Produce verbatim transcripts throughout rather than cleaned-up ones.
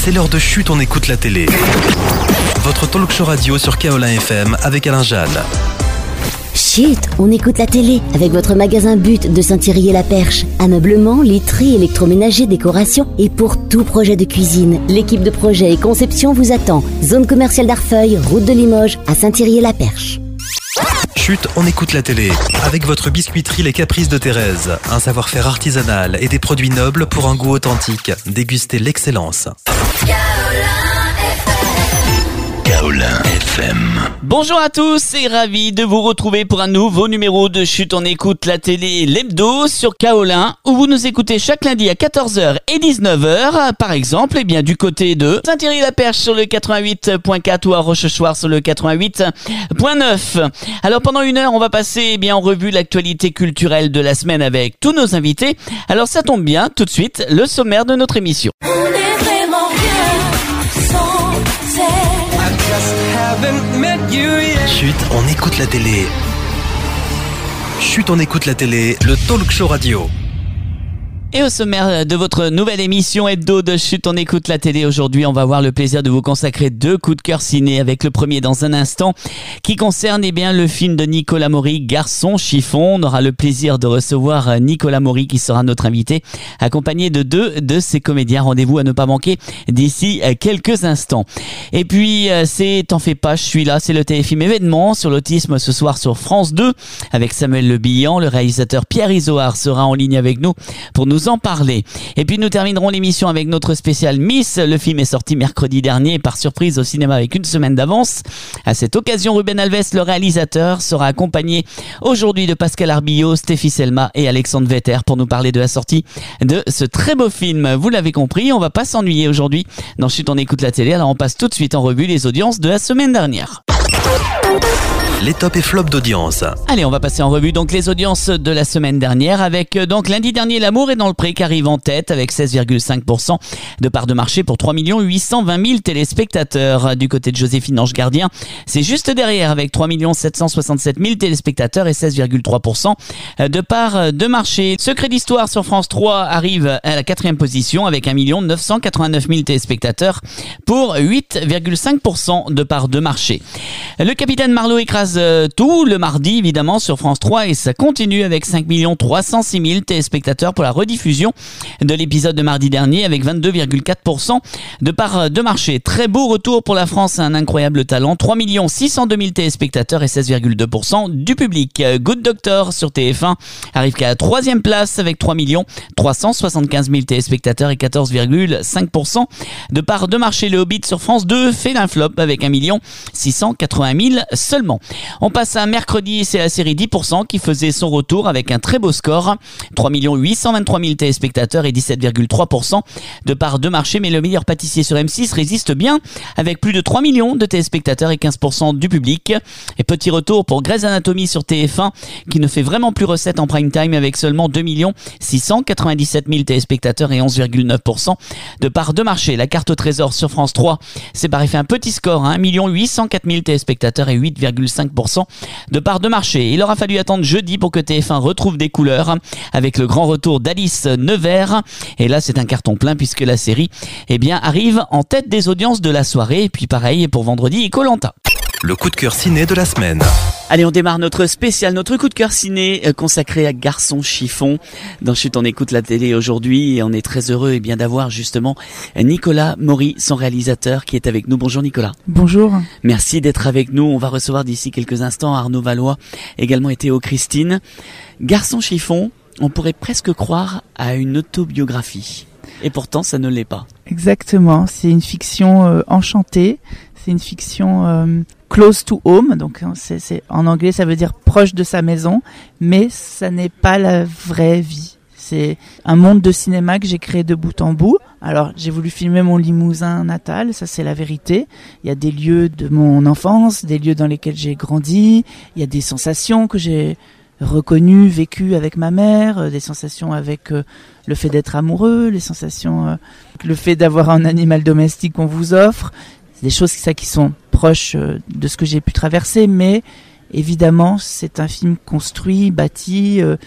C'est l'heure de Chut, on écoute la télé. Votre talk show radio sur Kaolin F M avec Alain Jeanne. Chut, on écoute la télé avec votre magasin But de Saint-Thierry-et-la-Perche. Ameublement, literie, électroménager, décoration et pour tout projet de cuisine. L'équipe de projet et conception vous attend. Zone commerciale d'Arfeuil, route de Limoges, à Saint-Thierry-et-la-Perche. Chut, on écoute la télé avec votre biscuiterie Les Caprices de Thérèse. Un savoir-faire artisanal et des produits nobles pour un goût authentique. Dégustez l'excellence. Kaolin F M. Bonjour à tous et ravi de vous retrouver pour un nouveau numéro de Chut, on écoute la télé, l'hebdo sur Kaolin, où vous nous écoutez chaque lundi à quatorze heures et dix-neuf heures, par exemple, eh bien, du côté de Saint-Thierry-la-Perche sur le quatre-vingt-huit point quatre ou à Rochechouart sur le quatre-vingt-huit point neuf. Alors pendant une heure, on va passer eh bien, en revue l'actualité culturelle de la semaine avec tous nos invités. Alors ça tombe bien, tout de suite, le sommaire de notre émission. On est vraiment bien sans elle. Chut, on écoute la télé. Chut, on écoute la télé, le talk show radio. Et au sommaire de votre nouvelle émission hebdo de Chut, on écoute la télé. Aujourd'hui, on va avoir le plaisir de vous consacrer deux coups de cœur ciné, avec le premier dans un instant qui concerne eh bien, le film de Nicolas Maury, Garçon chiffon. On aura le plaisir de recevoir Nicolas Maury qui sera notre invité, accompagné de deux de ses comédiens. Rendez-vous à ne pas manquer d'ici quelques instants. Et puis, c'est T'en fais pas, je suis là, c'est le téléfilm événement sur l'autisme ce soir sur France deux avec Samuel Le Bihan. Le réalisateur Pierre Isoard sera en ligne avec nous pour nous en parler. Et puis nous terminerons l'émission avec notre spécial Miss. Le film est sorti mercredi dernier par surprise au cinéma avec une semaine d'avance. À cette occasion, Ruben Alves, le réalisateur, sera accompagné aujourd'hui de Pascal Arbillot, Stéphie Selma et Alexandre Vetter pour nous parler de la sortie de ce très beau film. Vous l'avez compris, on va pas s'ennuyer aujourd'hui. Dans Chut, on écoute la télé. Alors on passe tout de suite en revue les audiences de la semaine dernière. Les tops et flops d'audience. Allez, on va passer en revue donc les audiences de la semaine dernière avec donc lundi dernier L'amour est dans le pré qui arrive en tête avec seize virgule cinq pour cent de part de marché pour trois millions huit cent vingt mille téléspectateurs. Du côté de Joséphine Ange Gardien, c'est juste derrière avec trois millions sept cent soixante-sept mille téléspectateurs et seize virgule trois pour cent de part de marché. Secret d'histoire sur France trois arrive à la quatrième position avec un million neuf cent quatre-vingt-neuf mille téléspectateurs pour huit virgule cinq pour cent de part de marché. Le Capitaine Marlowe écrase tout le mardi évidemment sur France trois et ça continue avec cinq millions trois cent six mille téléspectateurs pour la rediffusion de l'épisode de mardi dernier avec vingt-deux virgule quatre pour cent de part de marché. Très beau retour pour la France, un incroyable talent, trois millions six cent deux mille téléspectateurs et seize virgule deux pour cent du public. Good Doctor sur T F un arrive qu'à la troisième place avec trois millions trois cent soixante-quinze mille téléspectateurs et quatorze virgule cinq pour cent de part de marché. Le Hobbit sur France deux fait un flop avec un million six cent quatre-vingt mille seulement. On passe à mercredi, c'est la série dix pour cent qui faisait son retour avec un très beau score, trois millions huit cent vingt-trois mille téléspectateurs et dix-sept virgule trois pour cent de part de marché. Mais le meilleur pâtissier sur M six résiste bien avec plus de trois millions de téléspectateurs et quinze pour cent du public. Et petit retour pour Grey's Anatomy sur T F un qui ne fait vraiment plus recette en prime time avec seulement deux millions six cent quatre-vingt-dix-sept mille téléspectateurs et onze virgule neuf pour cent de part de marché. La carte au trésor sur France trois, c'est pareil, fait un petit score, hein, un million huit cent quatre mille téléspectateurs et huit virgule cinq pour cent de part de marché. Il aura fallu attendre jeudi pour que T F un retrouve des couleurs avec le grand retour d'Alice Nevers. Et là, c'est un carton plein puisque la série eh bien, arrive en tête des audiences de la soirée. Et puis pareil pour vendredi et Koh-Lanta. Le coup de cœur ciné de la semaine. Allez, on démarre notre spécial, notre coup de cœur ciné euh, consacré à Garçon chiffon. Dans Chut, on écoute la télé aujourd'hui et on est très heureux eh bien d'avoir justement Nicolas Maury, son réalisateur, qui est avec nous. Bonjour Nicolas. Bonjour. Merci d'être avec nous. On va recevoir d'ici quelques instants Arnaud Valois, également et Théo Christine. Garçon chiffon, on pourrait presque croire à une autobiographie. Et pourtant, ça ne l'est pas. Exactement, c'est une fiction euh, enchantée, c'est une fiction euh, close to home, donc c'est, c'est, en anglais ça veut dire proche de sa maison, mais ça n'est pas la vraie vie. C'est un monde de cinéma que j'ai créé de bout en bout. Alors j'ai voulu filmer mon Limousin natal, ça c'est la vérité. Il y a des lieux de mon enfance, des lieux dans lesquels j'ai grandi, il y a des sensations que j'ai reconnu, vécu avec ma mère, euh, des sensations avec euh, le fait d'être amoureux, les sensations, euh, le fait d'avoir un animal domestique qu'on vous offre. C'est des choses ça, qui sont proches euh, de ce que j'ai pu traverser, mais évidemment, c'est un film construit, bâti. Euh,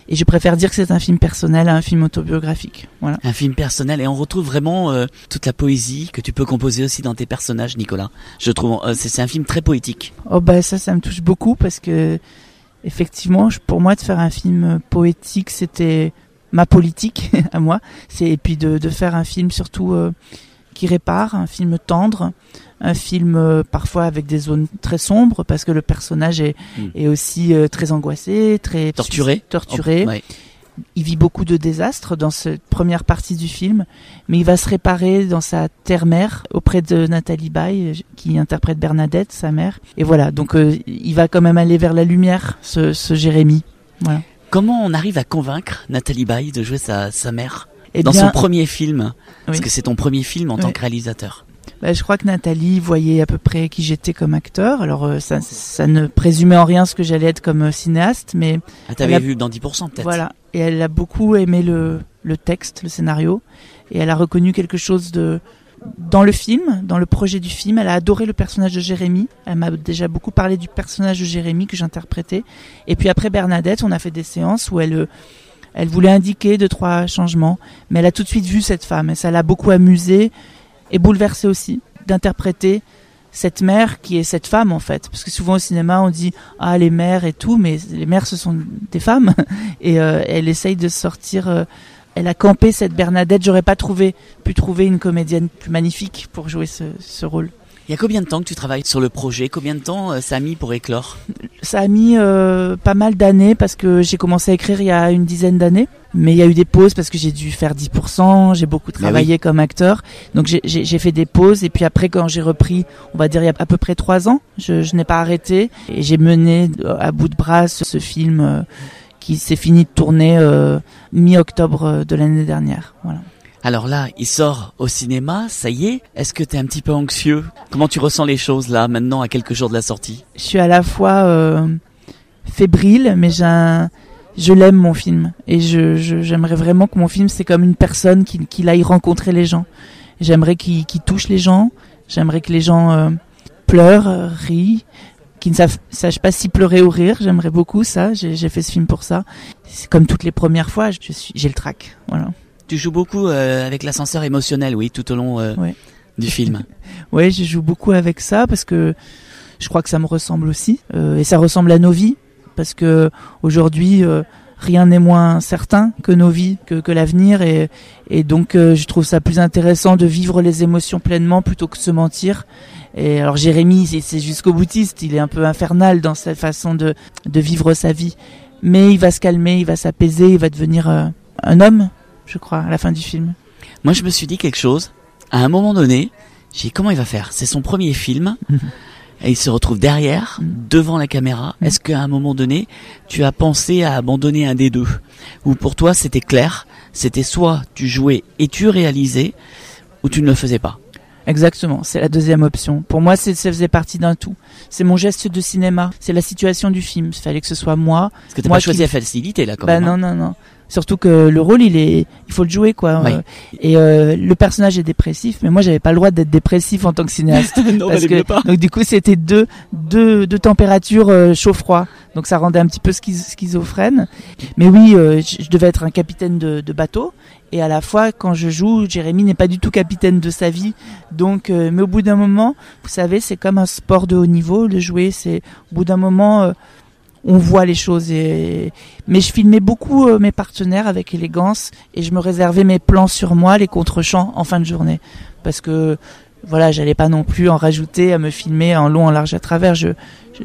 Et je préfère dire que c'est un film personnel à un film autobiographique. Voilà. Un film personnel, et on retrouve vraiment euh, toute la poésie que tu peux composer aussi dans tes personnages, Nicolas. Je trouve euh, c'est, c'est un film très poétique. Oh bah ça, ça me touche beaucoup parce que effectivement, je- pour moi, de faire un film poétique, c'était ma politique à moi. C'est et puis de, de faire un film surtout euh, qui répare, un film tendre, un film euh, parfois avec des zones très sombres parce que le personnage est, Mm. est aussi euh, très angoissé, très Torturé. torturé. Oh, ouais. Il vit beaucoup de désastres dans cette première partie du film, mais il va se réparer dans sa terre-mère auprès de Nathalie Baye, euh, qui interprète Bernadette, sa mère. Et voilà, donc euh, il va quand même aller vers la lumière, ce, ce Jérémy. Voilà. Comment on arrive à convaincre Nathalie Baye de jouer sa, sa mère Et dans bien, son premier film? Parce Oui. que c'est ton premier film en tant Oui. que réalisateur. bah, je crois que Nathalie voyait à peu près qui j'étais comme acteur. Alors euh, ça, ça ne présumait en rien ce que j'allais être comme euh, cinéaste, mais Ah, t'avais Elle a- vu dans dix pour cent peut-être. voilà. Et elle a beaucoup aimé le, le texte, le scénario, et elle a reconnu quelque chose de dans le film, dans le projet du film. Elle a adoré le personnage de Jérémy. Elle m'a déjà beaucoup parlé du personnage de Jérémy que j'interprétais. Et puis après Bernadette, on a fait des séances où elle euh, elle voulait indiquer deux trois changements, mais elle a tout de suite vu cette femme et ça l'a beaucoup amusée et bouleversée aussi d'interpréter cette mère qui est cette femme en fait, parce que souvent au cinéma on dit ah les mères et tout, mais les mères ce sont des femmes et euh, elle essaye de sortir. Euh, elle a campé cette Bernadette. J'aurais pas trouvé pu trouver une comédienne plus magnifique pour jouer ce, ce rôle. Il y a combien de temps que tu travailles sur le projet? Combien de temps euh, ça a mis pour éclore? Ça a mis euh, pas mal d'années parce que j'ai commencé à écrire il y a une dizaine d'années. Mais il y a eu des pauses parce que j'ai dû faire dix pour cent, j'ai beaucoup travaillé comme acteur. Donc j'ai, j'ai, j'ai fait des pauses et puis après quand j'ai repris, on va dire il y a à peu près trois ans, je, je n'ai pas arrêté. Et j'ai mené à bout de bras ce, ce film euh, qui s'est fini de tourner euh, mi-octobre de l'année dernière. Voilà. Alors là, il sort au cinéma, ça y est. Est-ce que t'es un petit peu anxieux? Comment tu ressens les choses là, maintenant, à quelques jours de la sortie? Je suis à la fois euh, fébrile, mais j'ai un... je l'aime mon film. Et je, je, j'aimerais vraiment que mon film, c'est comme une personne qui, qui aille rencontrer les gens. J'aimerais qu'il, qu'il touche les gens. J'aimerais que les gens euh, pleurent, euh, rient, qui ne savent, sachent pas si pleurer ou rire. J'aimerais beaucoup ça. J'ai, j'ai fait ce film pour ça. C'est comme toutes les premières fois, je suis, j'ai le trac. Voilà. Tu joues beaucoup euh, avec l'ascenseur émotionnel, oui, tout au long euh, Ouais. du film. Ouais, je joue beaucoup avec ça parce que je crois que ça me ressemble aussi. Euh, et ça ressemble à nos vies. Parce que aujourd'hui, euh, rien n'est moins certain que nos vies, que, que l'avenir. Et, et donc, euh, je trouve ça plus intéressant de vivre les émotions pleinement plutôt que de se mentir. Et alors, Jérémy, c'est, c'est jusqu'au boutiste. Il est un peu infernal dans sa façon de, de vivre sa vie. Mais il va se calmer, il va s'apaiser, il va devenir euh, un homme, je crois, à la fin du film. Moi, je me suis dit quelque chose. À un moment donné, j'ai dit, comment il va faire? C'est son premier film. Et il se retrouve derrière, devant la caméra. Est-ce qu'à un moment donné, tu as pensé à abandonner un des deux? Ou pour toi, c'était clair, c'était soit tu jouais et tu réalisais, ou tu ne le faisais pas? Exactement, c'est la deuxième option. Pour moi, c'est, ça faisait partie d'un tout. C'est mon geste de cinéma, c'est la situation du film. Il fallait que ce soit moi. Parce que t'as Moi pas choisi qui- la facilité, là, quand Bah même. hein. non, non, non. Surtout que le rôle, il est, il faut le jouer, quoi. Oui. Euh, Et euh, le personnage est dépressif, mais moi, j'avais pas le droit d'être dépressif en tant que cinéaste. non, Parce elle que, aimait pas. donc du coup, c'était deux, deux, deux températures euh, chaud-froid. Donc ça rendait un petit peu schiz- schizophrène. Mais oui, euh, je, je devais être un capitaine de, de bateau. Et à la fois, quand je joue, Jérémy n'est pas du tout capitaine de sa vie. Donc, euh, mais au bout d'un moment, vous savez, c'est comme un sport de haut niveau. Le jouer, c'est au bout d'un moment, euh, on voit les choses. Et mais je filmais beaucoup euh, mes partenaires avec élégance et je me réservais mes plans sur moi, les contre-champs en fin de journée, parce que voilà, j'allais pas non plus en rajouter à me filmer en long, en large, à travers. Je, je,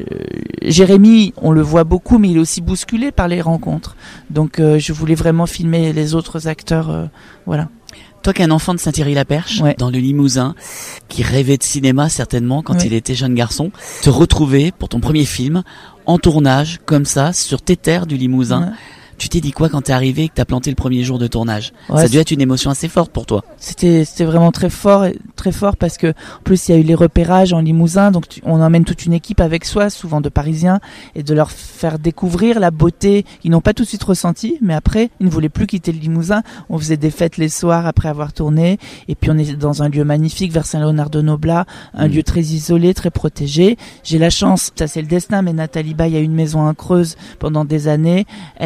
Jérémy, on le voit beaucoup, mais il est aussi bousculé par les rencontres. Donc, euh, je voulais vraiment filmer les autres acteurs. Euh, voilà. Toi qui es un enfant de Saint-Thierry-la-Perche, Ouais. dans le Limousin, qui rêvait de cinéma certainement quand Ouais. il était jeune garçon, te retrouver pour ton premier film, en tournage, comme ça, sur tes terres du Limousin. Ouais. Tu t'es dit quoi quand t'es arrivé et que t'as planté le premier jour de tournage? Ouais, Ça a c'est- dû être une émotion assez forte pour toi. C'était c'était vraiment très fort, et- très fort parce que en plus il y a eu les repérages en Limousin, donc tu- on emmène toute une équipe avec soi, souvent de Parisiens, et de leur faire découvrir la beauté. Ils n'ont pas tout de suite ressenti, mais après ils ne voulaient plus quitter le Limousin. On faisait des fêtes les soirs après avoir tourné, et puis on est dans un lieu magnifique vers Saint-Léonard-de-Noblat, un Mmh. lieu très isolé, très protégé. J'ai la chance, ça c'est le destin, mais Nathalie Baye a eu une maison en Creuse pendant des années. Elle aimait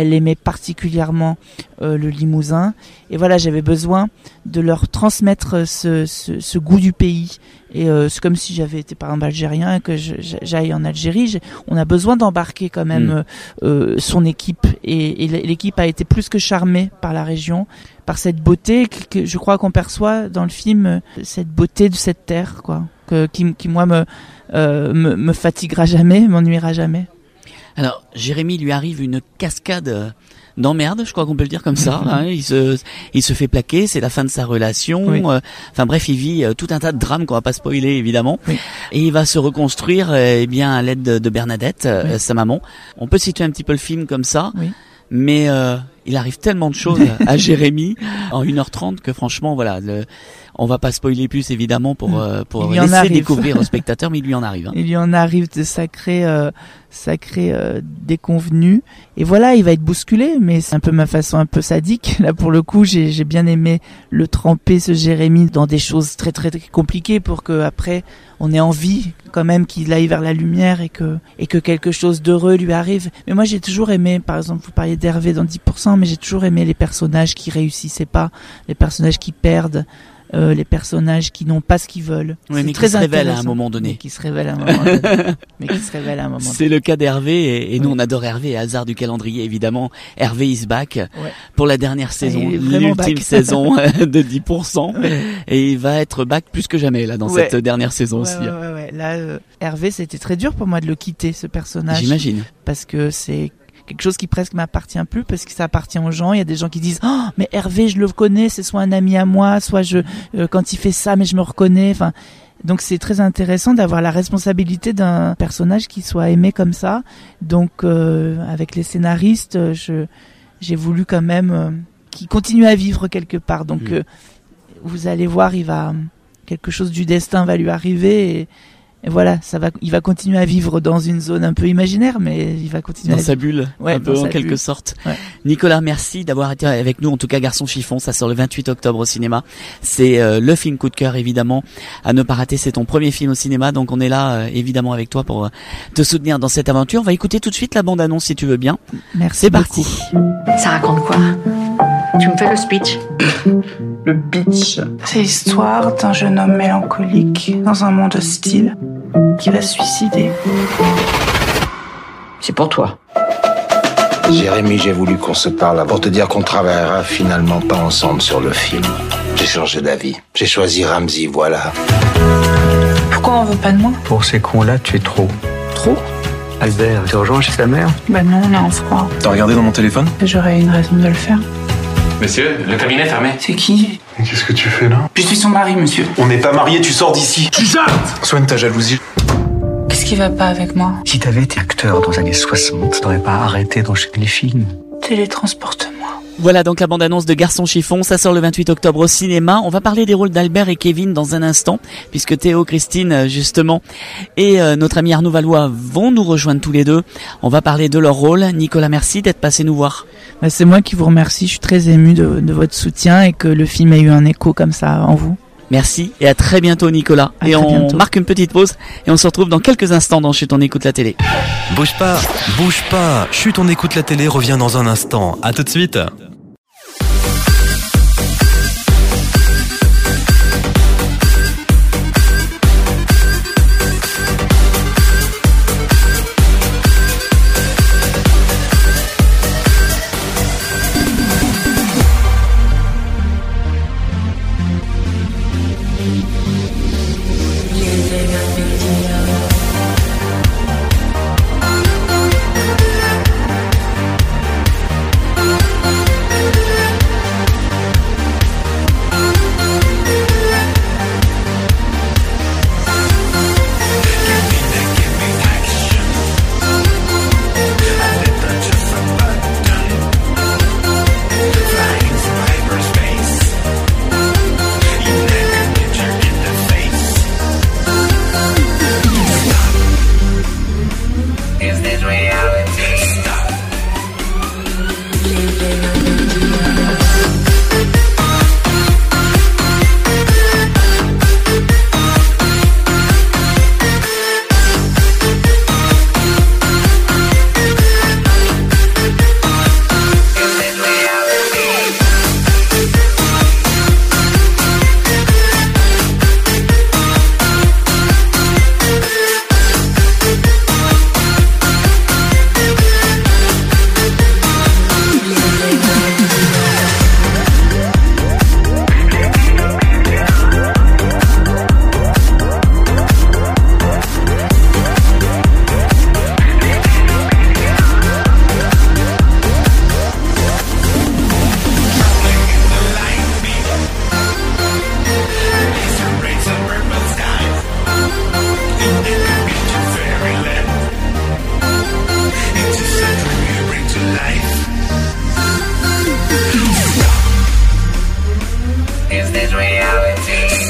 particulièrement euh, le Limousin. Et voilà, j'avais besoin de leur transmettre ce, ce, ce goût du pays. Et euh, c'est comme si j'avais été par exemple algérien et que je, j'aille en Algérie. J'ai, on a besoin d'embarquer quand même mmh. euh, son équipe. Et, et l'équipe a été plus que charmée par la région, par cette beauté que, que je crois qu'on perçoit dans le film, cette beauté de cette terre, quoi, que, qui, qui moi me, euh, me, me fatiguera jamais, m'ennuiera jamais. Alors, Jérémy, lui arrive une cascade d'emmerde, je crois qu'on peut le dire comme ça. Hein. Il se, il se fait plaquer, c'est la fin de sa relation. Oui. Euh, enfin bref, il vit euh, tout un tas de drames qu'on va pas spoiler évidemment. Oui. Et il va se reconstruire, euh, eh bien, à l'aide de, de Bernadette, oui. euh, sa maman. On peut situer un petit peu le film comme ça, oui. mais euh, il arrive tellement de choses à Jérémy en une heure trente que franchement, voilà. Le, on va pas spoiler plus évidemment pour euh, pour laisser découvrir aux spectateurs, mais il lui en arrive. Hein. Il lui en arrive de sacrés euh, sacrés euh, déconvenus. Et voilà, il va être bousculé, mais c'est un peu ma façon un peu sadique. Là pour le coup, j'ai j'ai bien aimé le tremper ce Jérémy dans des choses très très, très compliquées pour que après on ait envie quand même qu'il aille vers la lumière et que et que quelque chose d'heureux lui arrive. Mais moi j'ai toujours aimé, par exemple, vous parliez d'Hervé dans dix pour cent, mais j'ai toujours aimé les personnages qui réussissaient pas, les personnages qui perdent. Euh, les personnages qui n'ont pas ce qu'ils veulent. Oui, mais qui se révèlent à un moment donné. Mais qui se révèlent à un moment donné. mais qui se révèlent à un moment donné. C'est le cas d'Hervé et, et nous oui. on adore Hervé, hasard du calendrier évidemment. Hervé is back ouais. pour la dernière saison, l'ultime saison de dix pour cent. Ouais. Et il va être back plus que jamais là dans ouais. cette dernière saison ouais, aussi. Ouais, ouais, ouais. Là, euh, Hervé, c'était très dur pour moi de le quitter, ce personnage. J'imagine. Parce que c'est quelque chose qui presque m'appartient plus parce que ça appartient aux gens. Il y a des gens qui disent oh mais Hervé je le connais, c'est soit un ami à moi, soit je euh, quand il fait ça mais je me reconnais. Enfin donc c'est très intéressant d'avoir la responsabilité d'un personnage qui soit aimé comme ça. Donc euh, avec les scénaristes, je j'ai voulu quand même euh, qu'il continue à vivre quelque part. Donc mmh. euh, vous allez voir, il va quelque chose du destin va lui arriver. Et, Et voilà, ça va, il va continuer à vivre dans une zone un peu imaginaire, mais il va continuer dans à sa bulle, ouais, un peu en quelque bulle. sorte. Ouais. Nicolas, merci d'avoir été avec nous. En tout cas, Garçon chiffon, ça sort le vingt-huit octobre au cinéma. C'est euh, le film coup de cœur, évidemment, à ne pas rater. C'est ton premier film au cinéma, donc on est là, euh, évidemment, avec toi pour euh, te soutenir dans cette aventure. On va écouter tout de suite la bande-annonce, si tu veux bien. Merci. C'est parti. Ça raconte quoi? Tu me fais le speech? Le pitch, c'est l'histoire d'un jeune homme mélancolique dans un monde hostile qui va se suicider. C'est pour toi. Jérémy, j'ai voulu qu'on se parle pour te dire qu'on travaillera finalement pas ensemble sur le film. J'ai changé d'avis. J'ai choisi Ramzy, voilà. Pourquoi on veut pas de moi? Pour ces cons-là, tu es trop. Trop? Albert, t'es urgent chez ta mère? Bah non, on est en froid. T'as regardé dans mon téléphone? J'aurais une raison de le faire. Monsieur, le cabinet est fermé. C'est qui? Qu'est-ce que tu fais là? Je suis son mari, monsieur. On n'est pas mariés, tu sors d'ici. Tu sortes! Soigne ta jalousie. Qu'est-ce qui va pas avec moi? Si t'avais été acteur dans les années soixante, t'aurais pas arrêté d'enchaîner les films. Télétransporte-moi. Voilà donc la bande-annonce de Garçon chiffon, ça sort le vingt-huit octobre au cinéma. On va parler des rôles d'Albert et Kevin dans un instant, puisque Théo, Christine, justement, et euh, notre ami Arnaud Valois vont nous rejoindre tous les deux. On va parler de leur rôle. Nicolas, merci d'être passé nous voir. C'est moi qui vous remercie, je suis très ému de, de votre soutien et que le film ait eu un écho comme ça en vous. Merci et à très bientôt Nicolas. À et on bientôt. marque une petite pause et on se retrouve dans quelques instants dans Chut on écoute la télé. Bouge pas, bouge pas. Chut on écoute la télé revient dans un instant. À tout de suite. Is this reality?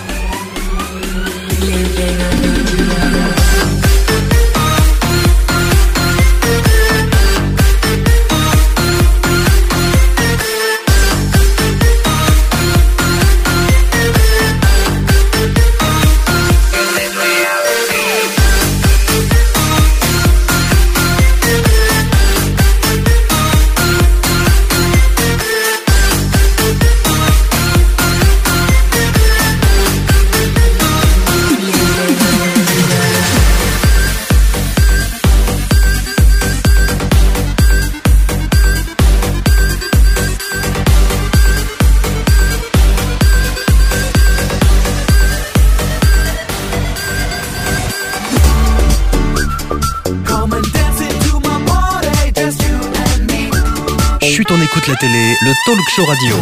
Chut, on écoute la télé, le talk show radio.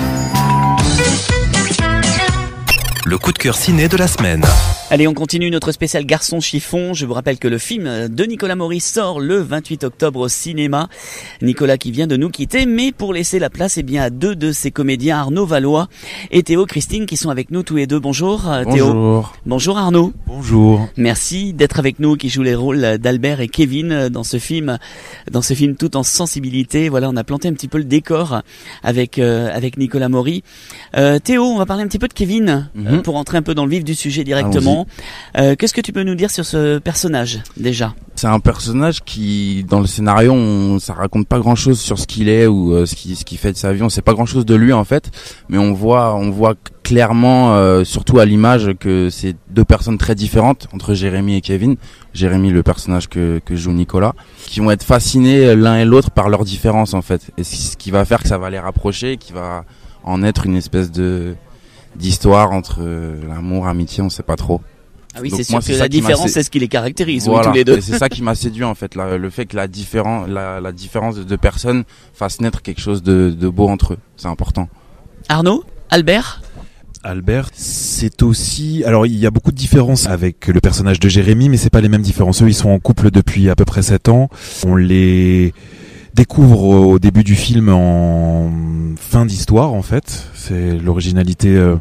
Le coup de cœur ciné de la semaine. Allez, on continue notre spécial Garçon chiffon. Je vous rappelle que le film de Nicolas Maury sort le vingt-huit octobre au cinéma. Nicolas qui vient de nous quitter, mais pour laisser la place eh bien, à deux de ses comédiens, Arnaud Valois et Théo Christine, qui sont avec nous tous les deux. Bonjour Théo. Bonjour. Bonjour Arnaud. Bonjour. Merci d'être avec nous, qui joue les rôles d'Albert et Kevin dans ce film, dans ce film tout en sensibilité. Voilà, on a planté un petit peu le décor avec euh, avec Nicolas Maury. Euh, Théo, on va parler un petit peu de Kevin mm-hmm. euh, pour entrer un peu dans le vif du sujet directement. Euh, qu'est-ce que tu peux nous dire sur ce personnage déjà ? C'est un personnage qui, dans le scénario, on, ça raconte pas grand-chose sur ce qu'il est ou euh, ce qui ce qu'il fait de sa vie. On sait pas grand-chose de lui en fait, mais on voit on voit clairement, euh, surtout à l'image, que c'est deux personnes très différentes entre Jérémy et Kevin. Jérémy, le personnage que que joue Nicolas, qui vont être fascinés l'un et l'autre par leurs différences en fait, et ce qui va faire que ça va les rapprocher, qui va en être une espèce de d'histoire entre euh, l'amour, amitié, on sait pas trop. Ah oui, donc c'est sûr moi, que la différence, sé... c'est ce qui les caractérise, voilà, oui, tous les deux. Et c'est ça qui m'a séduit en fait, la, le fait que la, différen, la, la différence de deux personnes fasse naître quelque chose de, de beau entre eux, c'est important. Arnaud, Albert. Albert, c'est aussi... Alors, il y a beaucoup de différences avec le personnage de Jérémy, mais c'est pas les mêmes différences. Eux, ils sont en couple depuis à peu près sept ans. On les découvre au début du film en fin d'histoire, en fait. C'est l'originalité... Euh...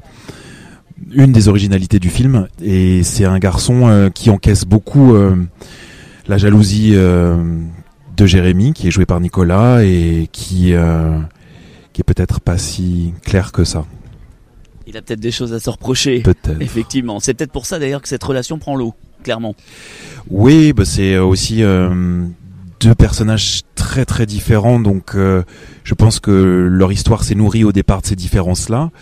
une des originalités du film, et c'est un garçon euh, qui encaisse beaucoup euh, la jalousie euh, de Jérémy, qui est joué par Nicolas, et qui euh, qui est peut-être pas si clair que ça. Il a peut-être des choses à se reprocher. Peut-être. Effectivement, c'est peut-être pour ça d'ailleurs que cette relation prend l'eau, clairement. Oui, bah c'est aussi euh, deux personnages très très différents, donc euh, je pense que leur histoire s'est nourrie au départ de ces différences-là,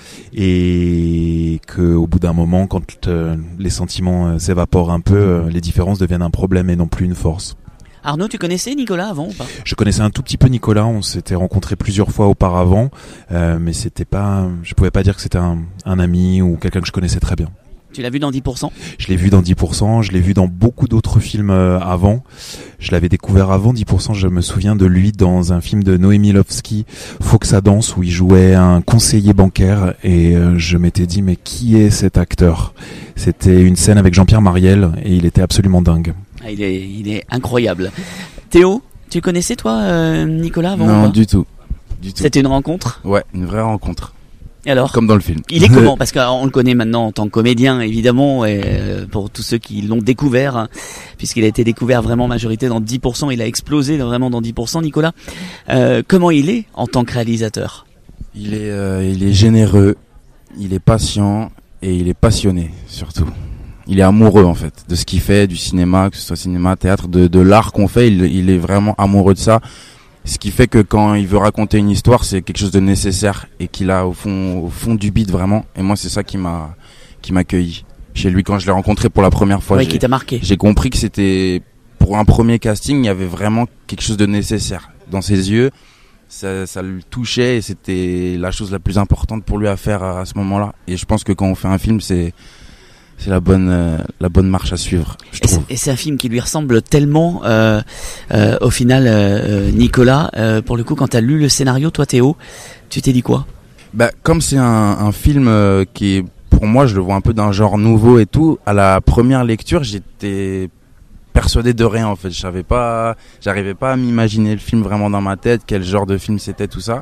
et qu'au bout d'un moment, quand euh, les sentiments euh, s'évaporent un peu, euh, les différences deviennent un problème et non plus une force. Arnaud, tu connaissais Nicolas avant ou pas ? Je connaissais un tout petit peu Nicolas, on s'était rencontrés plusieurs fois auparavant, euh, mais c'était pas, je pouvais pas dire que c'était un, un ami ou quelqu'un que je connaissais très bien. Tu l'as vu dans dix pour cent ? Je l'ai vu dans dix pour cent, je l'ai vu dans beaucoup d'autres films euh, avant. Je l'avais découvert avant dix pour cent, je me souviens de lui dans un film de Noémie Lovski, Faut que ça danse, où il jouait un conseiller bancaire, et euh, je m'étais dit mais qui est cet acteur ? C'était une scène avec Jean-Pierre Mariel et il était absolument dingue. Ah, il est, il est incroyable. Théo, tu connaissais toi euh, Nicolas avant ? Non, du tout. du tout. C'était une rencontre ? Ouais, une vraie rencontre. Et alors ? Comme dans le film. Il est comment ? Parce qu'on le connaît maintenant en tant que comédien, évidemment, et euh, pour tous ceux qui l'ont découvert, hein, puisqu'il a été découvert vraiment en majorité dans dix pour cent, il a explosé vraiment dans dix pour cent, Nicolas. Euh, comment il est en tant que réalisateur ? Il est, euh, il est généreux, il est patient et il est passionné, surtout. Il est amoureux en fait de ce qu'il fait, du cinéma, que ce soit cinéma, théâtre, de, de l'art qu'on fait, il, il est vraiment amoureux de ça. Ce qui fait que quand il veut raconter une histoire, c'est quelque chose de nécessaire et qu'il a au fond, au fond du beat vraiment. Et moi, c'est ça qui m'a, qui m'a accueilli chez lui quand je l'ai rencontré pour la première fois. Oui, j'ai, qui t'a marqué. J'ai compris que c'était, pour un premier casting, il y avait vraiment quelque chose de nécessaire dans ses yeux. Ça, ça le touchait et c'était la chose la plus importante pour lui à faire à, à ce moment-là. Et je pense que quand on fait un film, c'est, c'est la bonne euh, la bonne marche à suivre, je trouve. Et c'est un film qui lui ressemble tellement euh, euh, au final euh, Nicolas, euh, pour le coup quand tu as lu le scénario toi Théo, tu t'es dit quoi ? Bah comme c'est un un film euh, qui est, pour moi, je le vois un peu d'un genre nouveau et tout, à la première lecture, j'étais persuadé de rien en fait, je savais pas, j'arrivais pas à m'imaginer le film vraiment dans ma tête, quel genre de film c'était, tout ça.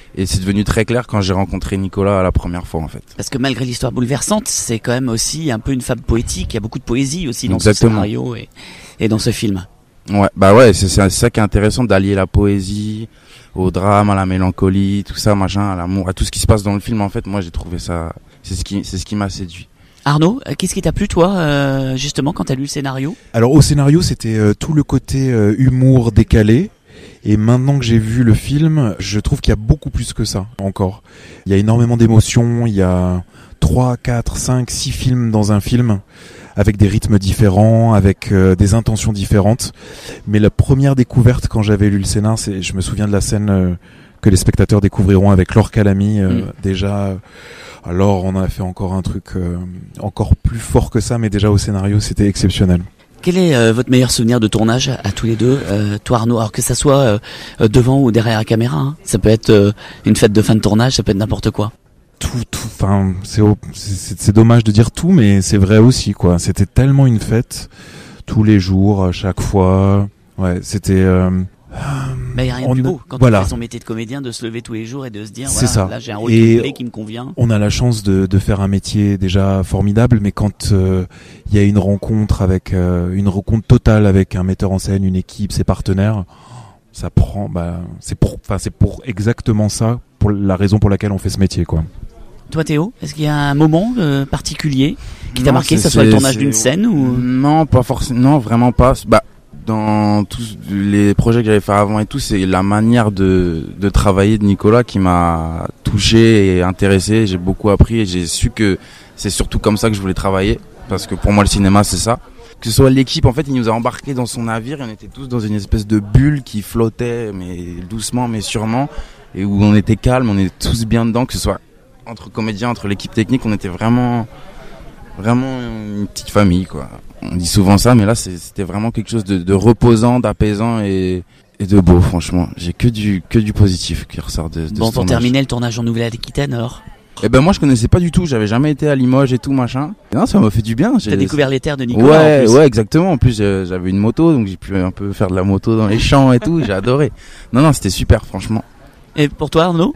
Et c'est devenu très clair quand j'ai rencontré Nicolas la première fois, en fait. Parce que malgré l'histoire bouleversante, c'est quand même aussi un peu une fable poétique. Il y a beaucoup de poésie aussi dans Exactement. ce scénario et, et dans ce film. Ouais, bah ouais, c'est, c'est ça qui est intéressant, d'allier la poésie au drame, à la mélancolie, tout ça, machin, à l'amour, à tout ce qui se passe dans le film. En fait, moi, j'ai trouvé ça, c'est ce qui, c'est ce qui m'a séduit. Arnaud, qu'est-ce qui t'a plu toi, euh, justement, quand t'as lu le scénario ? Alors au scénario, c'était euh, tout le côté euh, humour décalé. Et maintenant que j'ai vu le film, je trouve qu'il y a beaucoup plus que ça encore. Il y a énormément d'émotions, il y a trois, quatre, cinq, six films dans un film, avec des rythmes différents, avec euh, des intentions différentes. Mais la première découverte quand j'avais lu le scénar, c'est, je me souviens de la scène euh, que les spectateurs découvriront avec Laure Calamy. Euh, mmh. Déjà, alors on a fait encore un truc euh, encore plus fort que ça, mais déjà au scénario, c'était exceptionnel. Quel est euh, votre meilleur souvenir de tournage à tous les deux, euh, toi Arnaud, alors que ça soit euh, devant ou derrière la caméra, hein. Ça peut être euh, une fête de fin de tournage, ça peut être n'importe quoi. Tout, tout, enfin, c'est, c'est, c'est dommage de dire tout, mais c'est vrai aussi, quoi. C'était tellement une fête, tous les jours, à chaque fois. Ouais, c'était. Euh, bah, y a rien on, de plus beau quand voilà. on fait son métier de comédien, de se lever tous les jours et de se dire, c'est voilà, ça. Là j'ai un rôle et qui me plaît, qui me convient. On a la chance de, de faire un métier déjà formidable, mais quand il euh, y a une rencontre avec euh, une rencontre totale avec un metteur en scène, une équipe, ses partenaires, ça prend. Bah, c'est pour, enfin, c'est pour exactement ça, pour la raison pour laquelle on fait ce métier, quoi. Toi Théo, est-ce qu'il y a un moment euh, particulier qui non, t'a marqué, que ce soit le tournage d'une scène ou non, pas forcément, non, vraiment pas. Bah, dans tous les projets que j'avais fait avant et tout, c'est la manière de de travailler de Nicolas qui m'a touché et intéressé. J'ai beaucoup appris et j'ai su que c'est surtout comme ça que je voulais travailler, parce que pour moi le cinéma c'est ça. Que ce soit l'équipe, en fait, il nous a embarqués dans son navire et on était tous dans une espèce de bulle qui flottait, mais doucement, mais sûrement, et où on était calme, on était tous bien dedans, que ce soit entre comédiens, entre l'équipe technique, on était vraiment, vraiment une petite famille, quoi. On dit souvent ça, mais là, c'était vraiment quelque chose de, de reposant, d'apaisant et, et de beau, franchement. J'ai que du, que du positif qui ressort de, de bon, ce pour tournage. terminer, le tournage en Nouvelle-Aquitaine, alors? Eh ben, moi, je connaissais pas du tout, j'avais jamais été à Limoges et tout, machin. Et non, ça m'a fait du bien. T'as découvert les terres de Nicolas, ouais, en plus. Ouais, exactement. En plus, j'avais une moto, donc j'ai pu un peu faire de la moto dans les champs et tout, j'ai adoré. Non, non, c'était super, franchement. Et pour toi, Arnaud?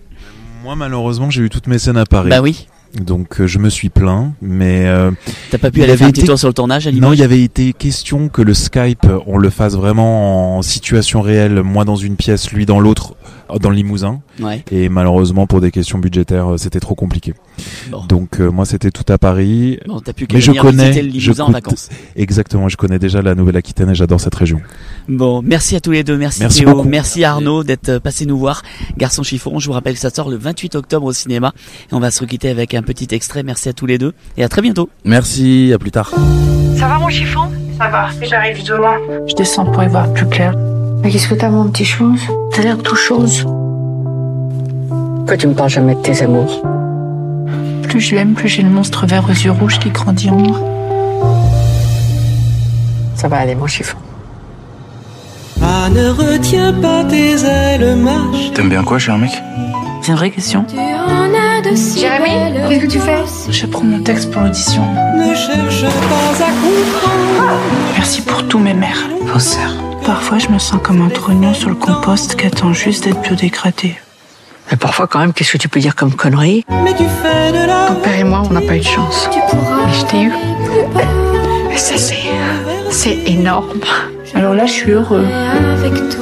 Moi, malheureusement, j'ai eu toutes mes scènes à Paris. Bah oui. Donc euh, je me suis plaint, mais euh, t'as pas pu aller faire un petit tour sur le tournage à Limoges? Non, il y avait été question que le Skype, on le fasse vraiment en situation réelle, moi dans une pièce, lui dans l'autre, dans le Limousin. Ouais. Et malheureusement, pour des questions budgétaires, c'était trop compliqué. Bon. Donc euh, moi, c'était tout à Paris. Bon, t'as pu mais je connais, visiter le Limousin en vacances. Exactement, je connais déjà la Nouvelle-Aquitaine et j'adore cette région. Bon, merci à tous les deux, merci, merci Théo, beaucoup. Merci Arnaud d'être passé nous voir. Garçon chiffon, je vous rappelle que ça sort le vingt-huit octobre au cinéma et on va se quitter avec un petit extrait. Merci à tous les deux et à très bientôt. Merci, à plus tard. Ça va mon chiffon? Ça va, j'arrive demain. Je descends pour y voir plus clair. Mais qu'est-ce que t'as mon petit chose? T'as l'air tout chose. Pourquoi tu me parles jamais de tes amours? Plus je l'aime, plus j'ai le monstre vert aux yeux rouges qui grandit en moi. Ça va aller mon chiffon. Ah, ne retiens pas tes ailes, marche. T'aimes bien quoi chez un mec? C'est une vraie question. Jérémy, qu'est-ce que tu fais? Je prends mon texte pour l'audition. Ne cherche pas à comprendre. Merci pour tous mes mères, vos sœurs. Parfois, je me sens comme un trognon sur le compost qui attend juste d'être biodégradé. Mais parfois, quand même, qu'est-ce que tu peux dire comme connerie? Mais tu fais de la... Ton père et moi, on n'a pas eu de chance. Tu pourras. Mais je t'ai eu. Et ça, c'est... c'est énorme. Alors là, je suis heureux. Avec toi.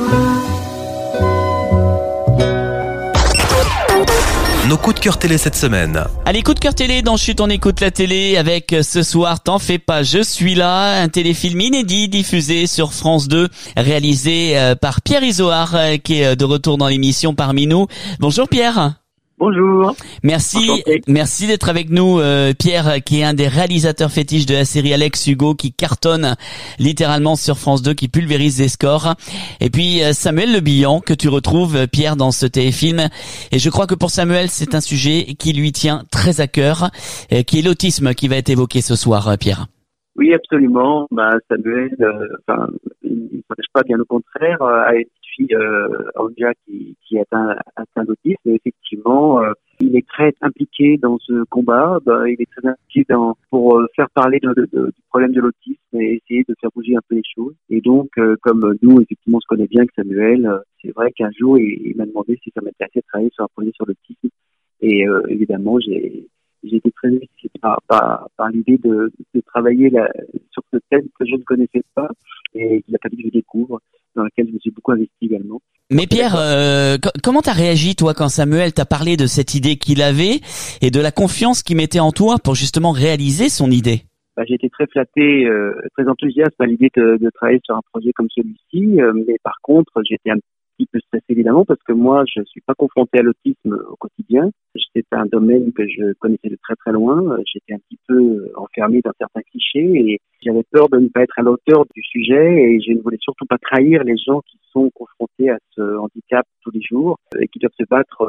Nos coups de cœur télé cette semaine. Allez, coup de cœur télé dans Chut, on écoute la télé avec ce soir T'en fais pas, je suis là, un téléfilm inédit diffusé sur France deux, réalisé par Pierre Isoard qui est de retour dans l'émission parmi nous. Bonjour Pierre. Bonjour. Merci, Enchanté. merci d'être avec nous, euh, Pierre, qui est un des réalisateurs fétiches de la série Alex Hugo, qui cartonne littéralement sur France deux, qui pulvérise les scores. Et puis euh, Samuel Le Bihan, que tu retrouves, Pierre, dans ce téléfilm. Et je crois que pour Samuel, c'est un sujet qui lui tient très à cœur, euh, qui est l'autisme qui va être évoqué ce soir, Pierre. Oui, absolument. Bah, Samuel, euh, enfin, il ne s'empêche pas, bien au contraire, euh, à une fille, euh, Anja, qui, qui est atteint, atteint d'autisme. Et effectivement, euh, il est très impliqué dans ce combat. Bah, il est très impliqué dans, pour euh, faire parler de, de, de, du problème de l'autisme et essayer de faire bouger un peu les choses. Et donc, euh, comme nous, effectivement, on se connaît bien avec Samuel, euh, c'est vrai qu'un jour, il, il m'a demandé si ça m'intéressait de travailler sur un projet sur l'autisme. Et euh, évidemment, j'ai, j'ai été très excité par, par, par l'idée de, de travailler la, sur ce thème que je ne connaissais pas et qu'il a fallu que je découvre, dans lequel je me suis beaucoup investi également. Mais Pierre, euh, co- comment t'as réagi toi quand Samuel t'a parlé de cette idée qu'il avait et de la confiance qu'il mettait en toi pour justement réaliser son idée? Bah, j'ai été très flatté, euh, très enthousiaste à l'idée de, de travailler sur un projet comme celui-ci, euh, mais par contre, j'étais un petit peu stressé évidemment parce que moi, je suis pas confronté à l'autisme au quotidien. C'est un domaine que je connaissais de très très loin. J'étais un petit peu enfermé dans certains clichés et j'avais peur de ne pas être à la hauteur du sujet et je ne voulais surtout pas trahir les gens qui sont confrontés à ce handicap tous les jours et qui doivent se battre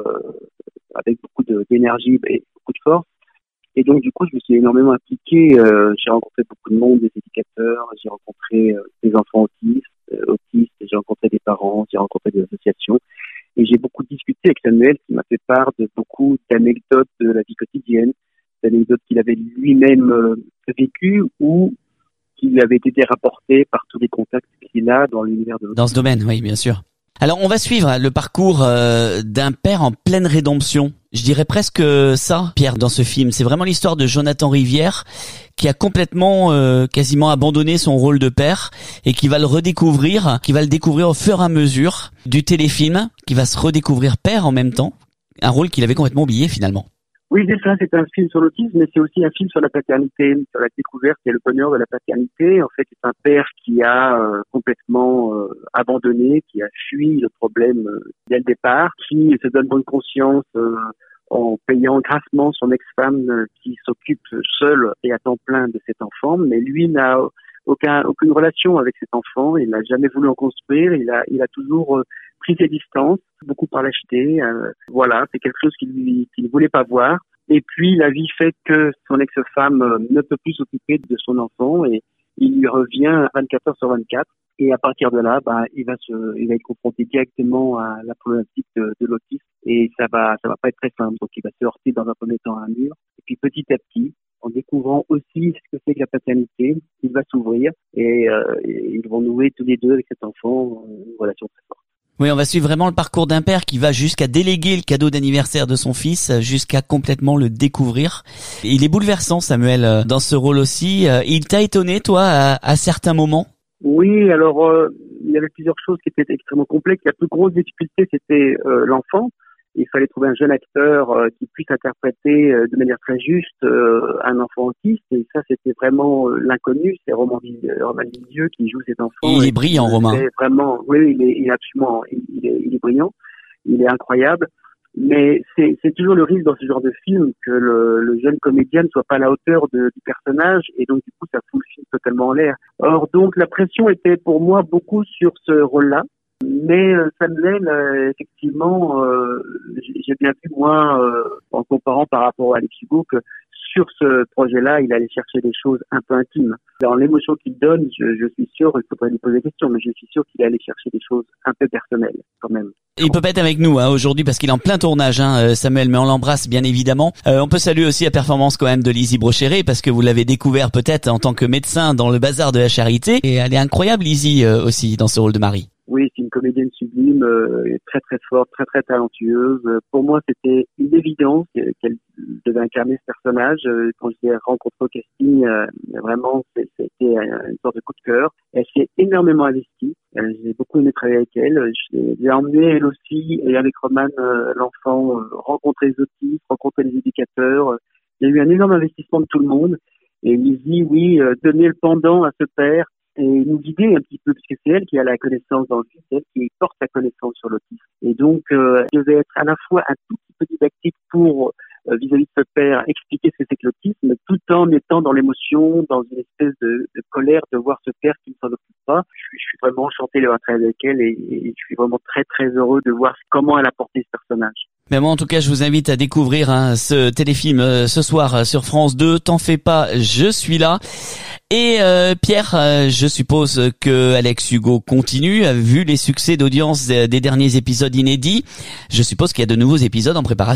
avec beaucoup de, d'énergie et beaucoup de force. Et donc, du coup, je me suis énormément impliqué. Euh, j'ai rencontré beaucoup de monde, des éducateurs, j'ai rencontré euh, des enfants autistes, euh, autistes, j'ai rencontré des parents, j'ai rencontré des associations. Et j'ai beaucoup discuté avec Samuel qui m'a fait part de beaucoup d'anecdotes de la vie quotidienne, d'anecdotes qu'il avait lui-même euh, vécues ou qui lui avaient été rapportées par tous les contacts qu'il a dans l'univers de l'autisme. Dans ce domaine, oui, bien sûr. Alors, on va suivre le parcours euh, d'un père en pleine rédemption. Je dirais presque ça, Pierre, dans ce film. C'est vraiment l'histoire de Jonathan Rivière qui a complètement, euh, quasiment abandonné son rôle de père et qui va le redécouvrir, qui va le découvrir au fur et à mesure du téléfilm, qui va se redécouvrir père en même temps. Un rôle qu'il avait complètement oublié finalement. Oui, c'est ça, c'est un film sur l'autisme, mais c'est aussi un film sur la paternité, sur la découverte et le bonheur de la paternité. En fait, c'est un père qui a euh, complètement euh, abandonné, qui a fui le problème euh, dès le départ, qui se donne bonne conscience euh, en payant grassement son ex-femme euh, qui s'occupe seule et à temps plein de cet enfant, mais lui n'a aucun, aucune relation avec cet enfant, il n'a jamais voulu en construire, il a, il a toujours euh, pris ses distances, beaucoup par lâcheté, euh, voilà, c'est quelque chose qu'il lui, qu'il ne voulait pas voir. Et puis la vie fait que son ex-femme euh, ne peut plus s'occuper de son enfant et il lui revient vingt-quatre heures sur vingt-quatre. Et à partir de là, bah, il va se, il va être confronté directement à la problématique de, de l'autisme et ça va, ça va pas être très simple. Donc il va se heurter dans un premier temps à un mur. Et puis petit à petit, en découvrant aussi ce que c'est que la paternité, il va s'ouvrir et, euh, et ils vont nouer tous les deux avec cet enfant une relation très forte. Oui, on va suivre vraiment le parcours d'un père qui va jusqu'à déléguer le cadeau d'anniversaire de son fils, jusqu'à complètement le découvrir. Il est bouleversant, Samuel, dans ce rôle aussi. Il t'a étonné, toi, à, à certains moments? Oui, alors euh, il y avait plusieurs choses qui étaient extrêmement complexes. La plus grosse difficulté, c'était euh, l'enfant. Il fallait trouver un jeune acteur euh, qui puisse interpréter euh, de manière très juste euh, un enfant autiste. Et ça, c'était vraiment euh, l'inconnu. C'est Romain Lisieux qui joue cet enfant. Il est brillant, Romain. C'est vraiment, oui, il est, il est absolument, il est, il est brillant. Il est incroyable. Mais c'est, c'est toujours le risque dans ce genre de film que le, le jeune comédien ne soit pas à la hauteur de, du personnage et donc du coup ça fout le film totalement en l'air. Or donc la pression était pour moi beaucoup sur ce rôle-là. Mais euh, Samuel, euh, effectivement, euh, j'ai bien vu moi, euh, en comparant par rapport à Alex Hugo, que sur ce projet-là, il allait chercher des choses un peu intimes. Dans l'émotion qu'il donne, je, je suis sûr, il faudrait lui poser des questions, mais je suis sûr qu'il allait chercher des choses un peu personnelles, quand même. Il peut pas être avec nous hein, aujourd'hui parce qu'il est en plein tournage, hein, Samuel, mais on l'embrasse bien évidemment. Euh, on peut saluer aussi la performance quand même de Lizzie Brocheret parce que vous l'avez découvert peut-être en tant que médecin dans le bazar de la charité. Et elle est incroyable, Lizzie, euh, aussi, dans ce rôle de Marie. Oui, c'est une comédienne sublime, euh, très très forte, très très talentueuse. Pour moi, c'était une évidence qu'elle devait incarner ce personnage. Quand je l'ai rencontrée au casting, euh, vraiment, c'était une sorte de coup de cœur. Elle s'est énormément investie. Euh, j'ai beaucoup aimé travailler avec elle. Je l'ai emmenée elle aussi, et avec Roman, euh, l'enfant, euh, rencontrer les autistes, rencontrer les éducateurs. Il y a eu un énorme investissement de tout le monde. Et Lizzie, oui, euh, donner le pendant à ce père et nous guider un petit peu, parce que c'est elle qui a la connaissance dans le film, c'est elle qui porte la connaissance sur l'autisme. Et donc, euh, elle devait être à la fois un tout petit peu didactique pour, euh, vis-à-vis de ce père, expliquer ce que c'est que l'autisme, tout en étant dans l'émotion, dans une espèce de, de colère de voir ce père qui ne s'en occupe pas. Je suis, je suis vraiment enchanté de travailler avec elle et, et je suis vraiment très très heureux de voir comment elle a porté ce personnage. Mais moi, en tout cas, je vous invite à découvrir hein, ce téléfilm euh, ce soir euh, sur France deux. T'en fais pas, je suis là. Et euh, Pierre, euh, je suppose que Alex Hugo continue, vu les succès d'audience des, des derniers épisodes inédits. Je suppose qu'il y a de nouveaux épisodes en préparation.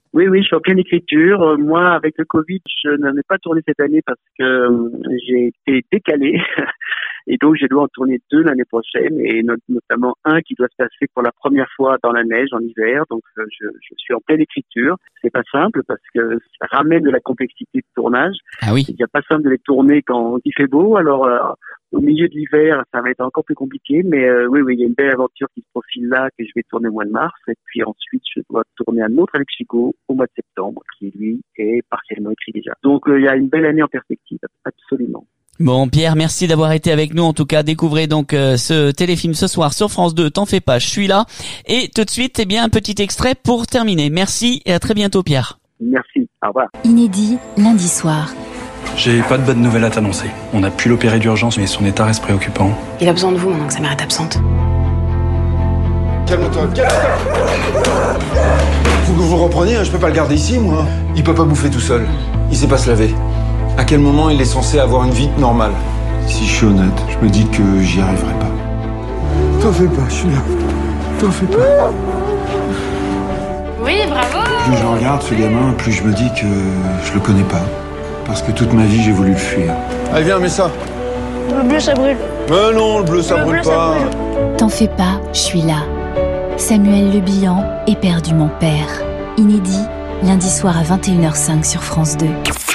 Oui, oui, je suis en pleine écriture. Euh, moi, avec le Covid, je n'en ai pas tourné cette année parce que euh, j'ai été décalé. Et donc, je dois en tourner deux l'année prochaine, et not- notamment un qui doit se passer pour la première fois dans la neige en hiver. Donc, euh, je, je suis en pleine écriture. C'est pas simple parce que ça ramène de la complexité de tournage. Ah oui. Il n'y a pas simple de les tourner quand il fait beau. Alors, euh, au milieu de l'hiver, ça va être encore plus compliqué. Mais euh, oui, oui, il y a une belle aventure qui se profile là que je vais tourner au mois de mars. Et puis ensuite, je dois tourner un autre avec Chico au mois de septembre, qui lui est partiellement écrit déjà. Donc, euh, il y a une belle année en perspective, absolument. Bon, Pierre, merci d'avoir été avec nous. En tout cas, découvrez donc euh, ce téléfilm ce soir sur France deux. T'en fais pas, je suis là. Et tout de suite, eh bien, un petit extrait pour terminer. Merci et à très bientôt, Pierre. Merci. Au revoir. Inédit, lundi soir. J'ai pas de bonne nouvelle à t'annoncer. On a pu l'opérer d'urgence, mais son état reste préoccupant. Il a besoin de vous maintenant que sa mère est absente. Calme-toi, calme-toi. Faut que vous repreniez, hein, je peux pas le garder ici, moi. Il peut pas bouffer tout seul. Il sait pas se laver. À quel moment il est censé avoir une vie normale? Si je suis honnête, je me dis que j'y arriverai pas. T'en fais pas, je suis là. T'en fais pas. Oui, bravo. Plus je regarde ce gamin, plus je me dis que je le connais pas. Parce que toute ma vie, j'ai voulu le fuir. Allez, viens, mets ça. Le bleu, ça brûle. Mais non, le bleu, ça Le brûle bleu, ça pas. brûle. T'en fais pas, je suis là. Samuel Le Bihan, éperdument père. Inédit, lundi soir à vingt et une heures cinq sur France deux.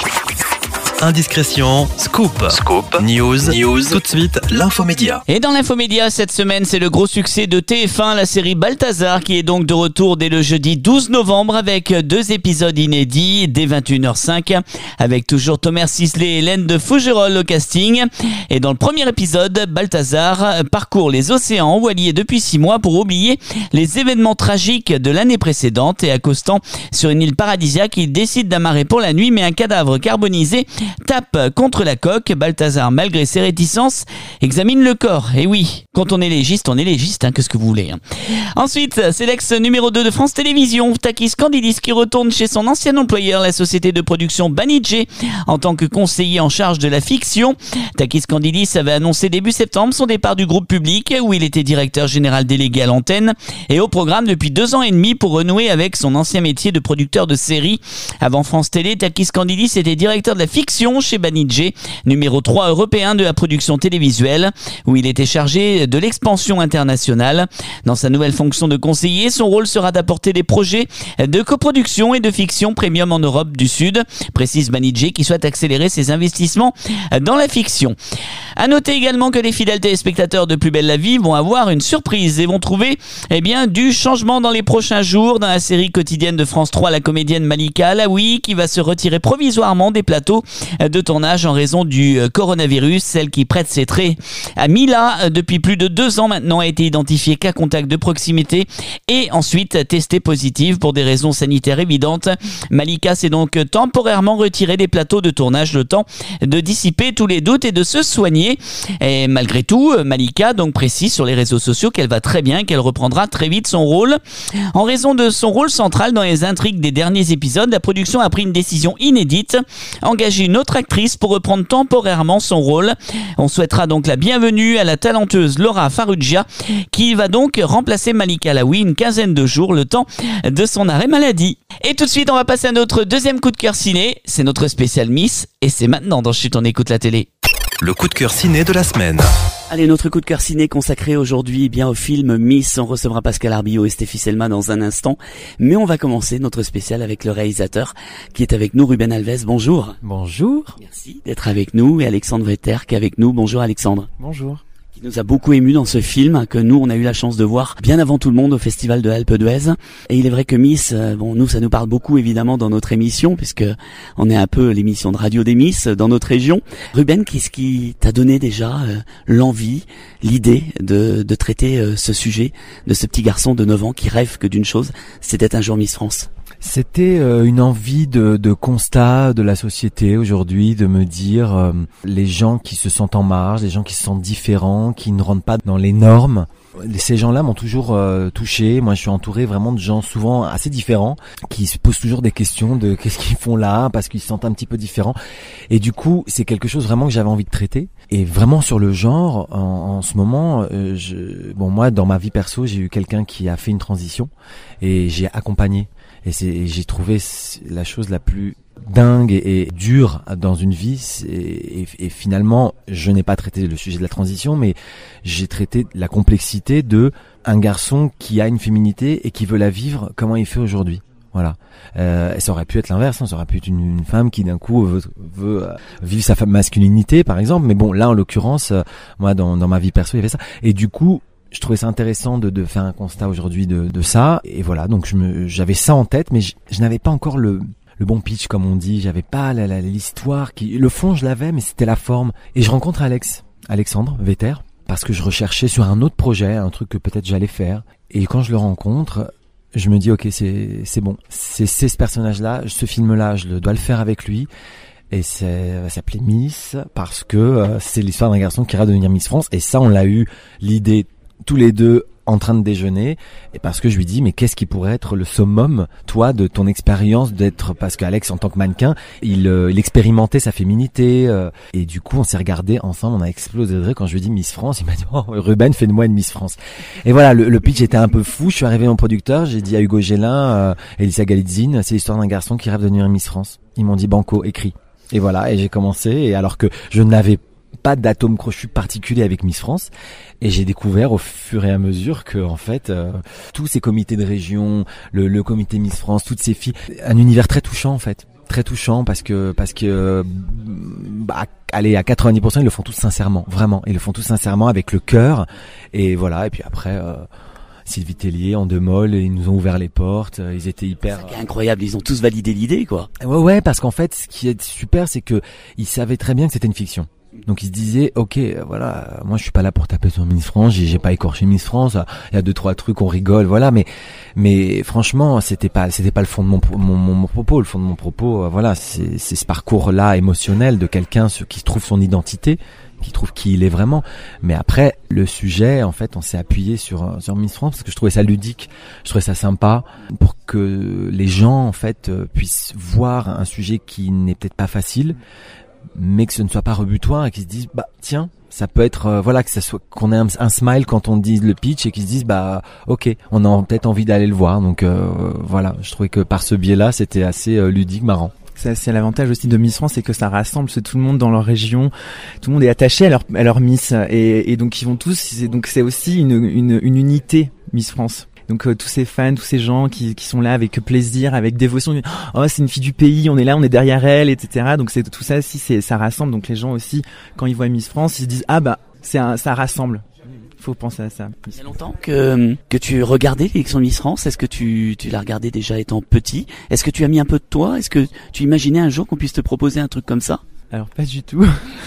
Indiscrétion, scoop, scoop, news, news. Tout de suite, l'infomédia. Et dans l'infomédia, cette semaine, c'est le gros succès de T F un, la série Balthazar, qui est donc de retour dès le jeudi douze novembre avec deux épisodes inédits dès vingt et une heures cinq, avec toujours Thomas Sisley et Hélène de Fougerolles au casting. Et dans le premier épisode, Balthazar parcourt les océans envoyés depuis six mois pour oublier les événements tragiques de l'année précédente, et accostant sur une île paradisiaque, il décide d'amarrer pour la nuit, mais un cadavre carbonisé tape contre la coque. Balthazar, malgré ses réticences, examine le corps. Et oui, quand on est légiste, on est légiste, hein, qu'est-ce que vous voulez. Hein. Ensuite, c'est l'ex numéro deux de France Télévisions, Takis Candidis, qui retourne chez son ancien employeur, la société de production Banijé, en tant que conseiller en charge de la fiction. Takis Candidis avait annoncé début septembre son départ du groupe Public, où il était directeur général délégué à l'antenne, et au programme depuis deux ans et demi pour renouer avec son ancien métier de producteur de séries. Avant France Télé, Takis Candidis était directeur de la fiction chez Banijé, numéro trois européen de la production télévisuelle, où il était chargé de l'expansion internationale. Dans sa nouvelle fonction de conseiller, son rôle sera d'apporter des projets de coproduction et de fiction premium en Europe du Sud, précise Banijé, qui souhaite accélérer ses investissements dans la fiction. À noter également que les fidèles téléspectateurs de Plus belle la vie vont avoir une surprise et vont trouver eh bien, du changement dans les prochains jours dans la série quotidienne de France trois, la comédienne Malika Alaoui, qui va se retirer provisoirement des plateaux de tournage en raison du coronavirus. Celle qui prête ses traits à Mila depuis plus de deux ans maintenant a été identifiée cas contact de proximité et ensuite testée positive pour des raisons sanitaires évidentes. Malika s'est donc temporairement retirée des plateaux de tournage, le temps de dissiper tous les doutes et de se soigner. Et malgré tout, Malika donc précise sur les réseaux sociaux qu'elle va très bien, qu'elle reprendra très vite son rôle. En raison de son rôle central dans les intrigues des derniers épisodes, la production a pris une décision inédite, engager une autre actrice pour reprendre temporairement son rôle. On souhaitera donc la bienvenue à la talentueuse Laura Farrugia, qui va donc remplacer Malika Alaoui une quinzaine de jours, le temps de son arrêt maladie. Et tout de suite, on va passer à notre deuxième coup de cœur ciné. C'est notre spécial Miss, et c'est maintenant dans Chut, on écoute la télé. Le coup de cœur ciné de la semaine. Allez, notre coup de cœur ciné consacré aujourd'hui eh bien au film Miss. On recevra Pascal Arbillot et Stéphie Selma dans un instant. Mais on va commencer notre spécial avec le réalisateur qui est avec nous, Ruben Alves. Bonjour. Bonjour. Merci d'être avec nous. Et Alexandre Vetter qui est avec nous. Bonjour Alexandre. Bonjour. Qui nous a beaucoup ému dans ce film que nous on a eu la chance de voir bien avant tout le monde au Festival de Alpe d'Huez. Et il est vrai que Miss, bon nous ça nous parle beaucoup évidemment dans notre émission puisque on est un peu l'émission de radio des Miss dans notre région. Ruben, qu'est-ce qui t'a donné déjà euh, l'envie, l'idée de, de traiter euh, ce sujet de ce petit garçon de neuf ans qui rêve que d'une chose, c'était un jour Miss France? C'était euh, une envie de, de constat de la société aujourd'hui, de me dire euh, les gens qui se sentent en marge, les gens qui se sentent différents, qui ne rentrent pas dans les normes. Ces gens-là m'ont toujours euh, touché. Moi, je suis entouré vraiment de gens souvent assez différents qui se posent toujours des questions de qu'est-ce qu'ils font là parce qu'ils se sentent un petit peu différents. Et du coup, c'est quelque chose vraiment que j'avais envie de traiter. Et vraiment sur le genre, en, en ce moment, euh, je, bon moi, dans ma vie perso, j'ai eu quelqu'un qui a fait une transition et j'ai accompagné. Et, c'est, et j'ai trouvé la chose la plus dingue et, et dure dans une vie. Et, et, et finalement, je n'ai pas traité le sujet de la transition, mais j'ai traité la complexité de un garçon qui a une féminité et qui veut la vivre, comment il fait aujourd'hui. Voilà. Euh, ça aurait pu être l'inverse, hein. Ça aurait pu être une, une femme qui d'un coup veut, veut euh, vivre sa masculinité, par exemple. Mais bon, là, en l'occurrence, euh, moi, dans, dans ma vie perso, il y avait ça. Et du coup, je trouvais ça intéressant de, de faire un constat aujourd'hui de, de ça. Et voilà, donc je me, j'avais ça en tête, mais je, je n'avais pas encore le, le bon pitch, comme on dit. J'avais pas la, la, l'histoire qui, le fond, je l'avais, mais c'était la forme. Et je rencontre Alex, Alexandre Vetter, parce que je recherchais sur un autre projet, un truc que peut-être j'allais faire. Et quand je le rencontre, je me dis ok, c'est c'est bon, c'est c'est ce personnage-là, ce film-là, je le dois le faire avec lui. Et c'est ça s'appelait Miss parce que euh, c'est l'histoire d'un garçon qui va devenir Miss France. Et ça, on l'a eu l'idée tous les deux en train de déjeuner, et parce que je lui dis mais qu'est-ce qui pourrait être le summum, toi, de ton expérience d'être, parce qu'Alex en tant que mannequin, il, euh, il expérimentait sa féminité, euh, et du coup on s'est regardé ensemble, on a explosé de rire quand je lui ai dit Miss France, il m'a dit oh Ruben, fais de moi une Miss France. Et voilà, le, le pitch était un peu fou. Je suis arrivé mon producteur, j'ai dit à Hugo Gélin, euh, Elisa Galitzine, c'est l'histoire d'un garçon qui rêve de devenir Miss France. Ils m'ont dit banco, écrit. Et voilà, et j'ai commencé, et alors que je n'avais pas d'atome crochu particulier avec Miss France, et j'ai découvert au fur et à mesure que en fait euh, tous ces comités de région, le, le comité Miss France, toutes ces filles, un univers très touchant en fait, très touchant parce que parce que bah, allez, à quatre-vingt-dix pour cent ils le font tous sincèrement, vraiment, ils le font tous sincèrement avec le cœur, et voilà. Et puis après euh, Sylvie Tellier en deux molles, ils nous ont ouvert les portes, ils étaient hyper... C'est incroyable, ils ont tous validé l'idée, quoi. Ouais, ouais, parce qu'en fait, ce qui est super, c'est que ils savaient très bien que c'était une fiction. Donc ils se disaient, ok, voilà, moi je suis pas là pour taper sur Miss France, j'ai, j'ai pas écorché Miss France, il y a deux trois trucs, on rigole, voilà, mais mais franchement, c'était pas c'était pas le fond de mon mon, mon, mon propos, le fond de mon propos, euh, voilà, c'est c'est ce parcours-là émotionnel de quelqu'un qui trouve son identité, qui trouve qui il est vraiment. Mais après, le sujet, en fait, on s'est appuyé sur sur Miss France parce que je trouvais ça ludique, je trouvais ça sympa pour que les gens, en fait, puissent voir un sujet qui n'est peut-être pas facile, mais que ce ne soit pas rebutoir, et qu'ils se disent bah tiens, ça peut être euh, voilà, que ça soit qu'on ait un, un smile quand on dit le pitch, et qu'ils se disent bah ok, on a peut-être envie d'aller le voir. Donc euh, voilà, je trouvais que par ce biais-là, c'était assez euh, ludique, marrant. C'est, c'est l'avantage aussi de Miss France, c'est que ça rassemble c'est tout le monde dans leur région, tout le monde est attaché à leur à leur Miss, et, et donc ils vont tous, c'est, donc c'est aussi une, une une unité Miss France. Donc euh, tous ces fans, tous ces gens qui qui sont là avec plaisir, avec dévotion. Oh, c'est une fille du pays, on est là, on est derrière elle, et cetera. Donc c'est tout ça aussi, c'est ça rassemble. Donc les gens aussi, quand ils voient Miss France, ils se disent ah bah c'est un, ça rassemble. Faut penser à ça. Il y a longtemps que que tu regardais l'élection de Miss France. Est-ce que tu tu l'as regardé déjà étant petit? Est-ce que tu as mis un peu de toi? Est-ce que tu imaginais un jour qu'on puisse te proposer un truc comme ça? Alors pas du tout.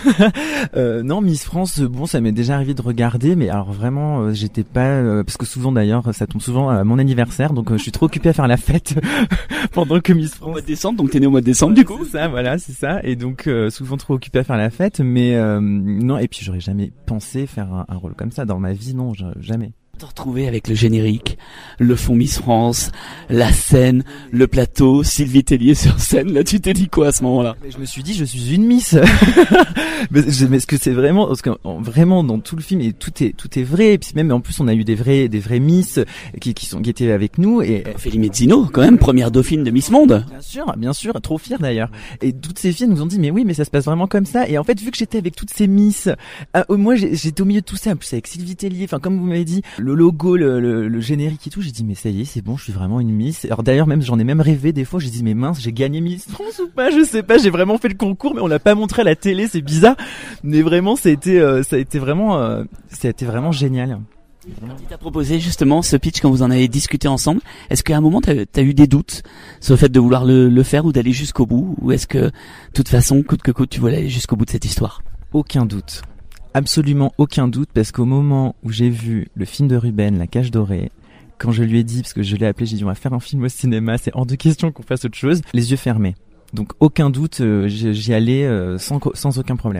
euh, non, Miss France, bon, ça m'est déjà arrivé de regarder, mais alors vraiment, euh, j'étais pas, euh, parce que souvent d'ailleurs, ça tombe souvent à mon anniversaire, donc euh, je suis trop occupé à faire la fête pendant que Miss France. Au mois de décembre, donc t'es né au mois de décembre, du coup. C'est ça, voilà, c'est ça, et donc euh, souvent trop occupé à faire la fête, mais euh, non, et puis j'aurais jamais pensé faire un, un rôle comme ça dans ma vie, non, jamais. Te retrouver avec le générique, le fond Miss France, la scène, le plateau, Sylvie Tellier sur scène. Là, tu t'es dit quoi à ce moment-là? Je me suis dit, je suis une Miss. mais, mais ce que c'est vraiment, parce que vraiment dans tout le film, et tout est tout est vrai. Et puis même en plus, on a eu des vrais des vrais Miss qui qui sont qui étaient avec nous. Et Ophélie Mezzino, quand même, première dauphine de Miss Monde. Bien sûr, bien sûr, trop fière d'ailleurs. Et toutes ces filles nous ont dit, mais oui, mais ça se passe vraiment comme ça. Et en fait, vu que j'étais avec toutes ces Miss, euh, moi j'étais au milieu de tout ça, en plus avec Sylvie Tellier. Enfin, comme vous m'avez dit. Le logo, le, le, le générique et tout, j'ai dit mais ça y est, c'est bon, je suis vraiment une Miss. Alors d'ailleurs même j'en ai même rêvé des fois, j'ai dit mais mince, j'ai gagné Miss France ou pas, je sais pas, j'ai vraiment fait le concours mais on l'a pas montré à la télé, c'est bizarre. Mais vraiment ça a été euh, ça a été vraiment euh, ça a été vraiment génial. Quand il t'a proposé justement ce pitch, quand vous en avez discuté ensemble, est-ce qu'à un moment t'as, t'as eu des doutes sur le fait de vouloir le, le faire ou d'aller jusqu'au bout, ou est-ce que de toute façon coûte que coûte tu voulais aller jusqu'au bout de cette histoire? Aucun doute. Absolument aucun doute, parce qu'au moment où j'ai vu le film de Ruben, La Cage Dorée, quand je lui ai dit, parce que je l'ai appelé, j'ai dit on va faire un film au cinéma, c'est hors de question qu'on fasse autre chose, les yeux fermés. Donc aucun doute, euh, j'y allais euh, sans, sans aucun problème.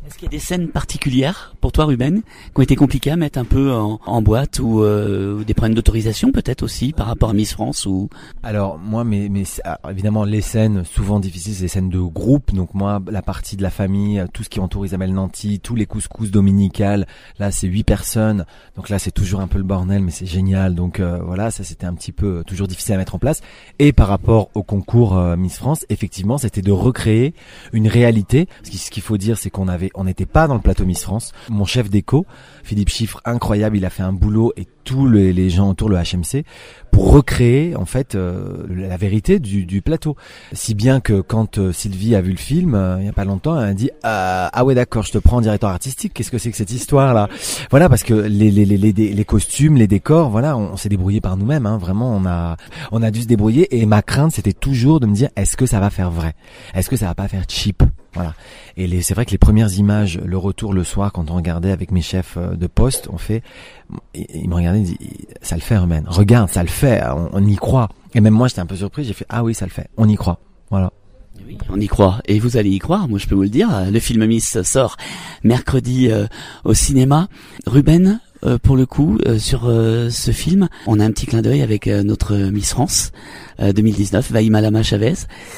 Est-ce qu'il y a des scènes particulières pour toi, Ruben, qui ont été compliquées à mettre un peu en, en boîte ou euh, des problèmes d'autorisation peut-être aussi par rapport à Miss France ou... Alors moi, mais, mais évidemment les scènes souvent difficiles, c'est des scènes de groupe. Donc moi, la partie de la famille, tout ce qui entoure Isabelle Nanty, tous les couscous dominicales, là c'est huit personnes. Donc là c'est toujours un peu le bordel, mais c'est génial. Donc euh, voilà, ça c'était un petit peu toujours difficile à mettre en place. Et par rapport au concours euh, Miss France, effectivement, c'était de recréer une réalité. Parce que ce qu'il faut dire, c'est qu'on avait on n'était pas dans le plateau Miss France. Mon chef d'éco, Philippe Chiffre, incroyable, il a fait un boulot et tous les, les gens autour le H M C pour recréer en fait euh, la vérité du, du plateau. Si bien que quand euh, Sylvie a vu le film, euh, il y a pas longtemps, elle a dit euh, ah ouais d'accord, je te prends en directeur artistique. Qu'est-ce que c'est que cette histoire là? Voilà, parce que les les les les, les costumes, les décors, voilà, on, on s'est débrouillé par nous-mêmes. Hein, vraiment, on a on a dû se débrouiller. Et ma crainte, c'était toujours de me dire est-ce que ça va faire vrai? Est-ce que ça va pas faire cheap? Voilà. Et les, c'est vrai que les premières images, le retour le soir, quand on regardait avec mes chefs de poste, on fait, ils me regardaient, ils disaient, ça le fait, Ruben. Regarde, ça le fait, on, on y croit. Et même moi, j'étais un peu surpris, j'ai fait, ah oui, ça le fait, on y croit. Voilà. Oui, on y croit. Et vous allez y croire, moi je peux vous le dire. Le film Miss sort mercredi euh, au cinéma. Ruben, euh, pour le coup, euh, sur euh, ce film, on a un petit clin d'œil avec euh, notre Miss France euh, deux mille dix-neuf, Vaïma Lama Chavez,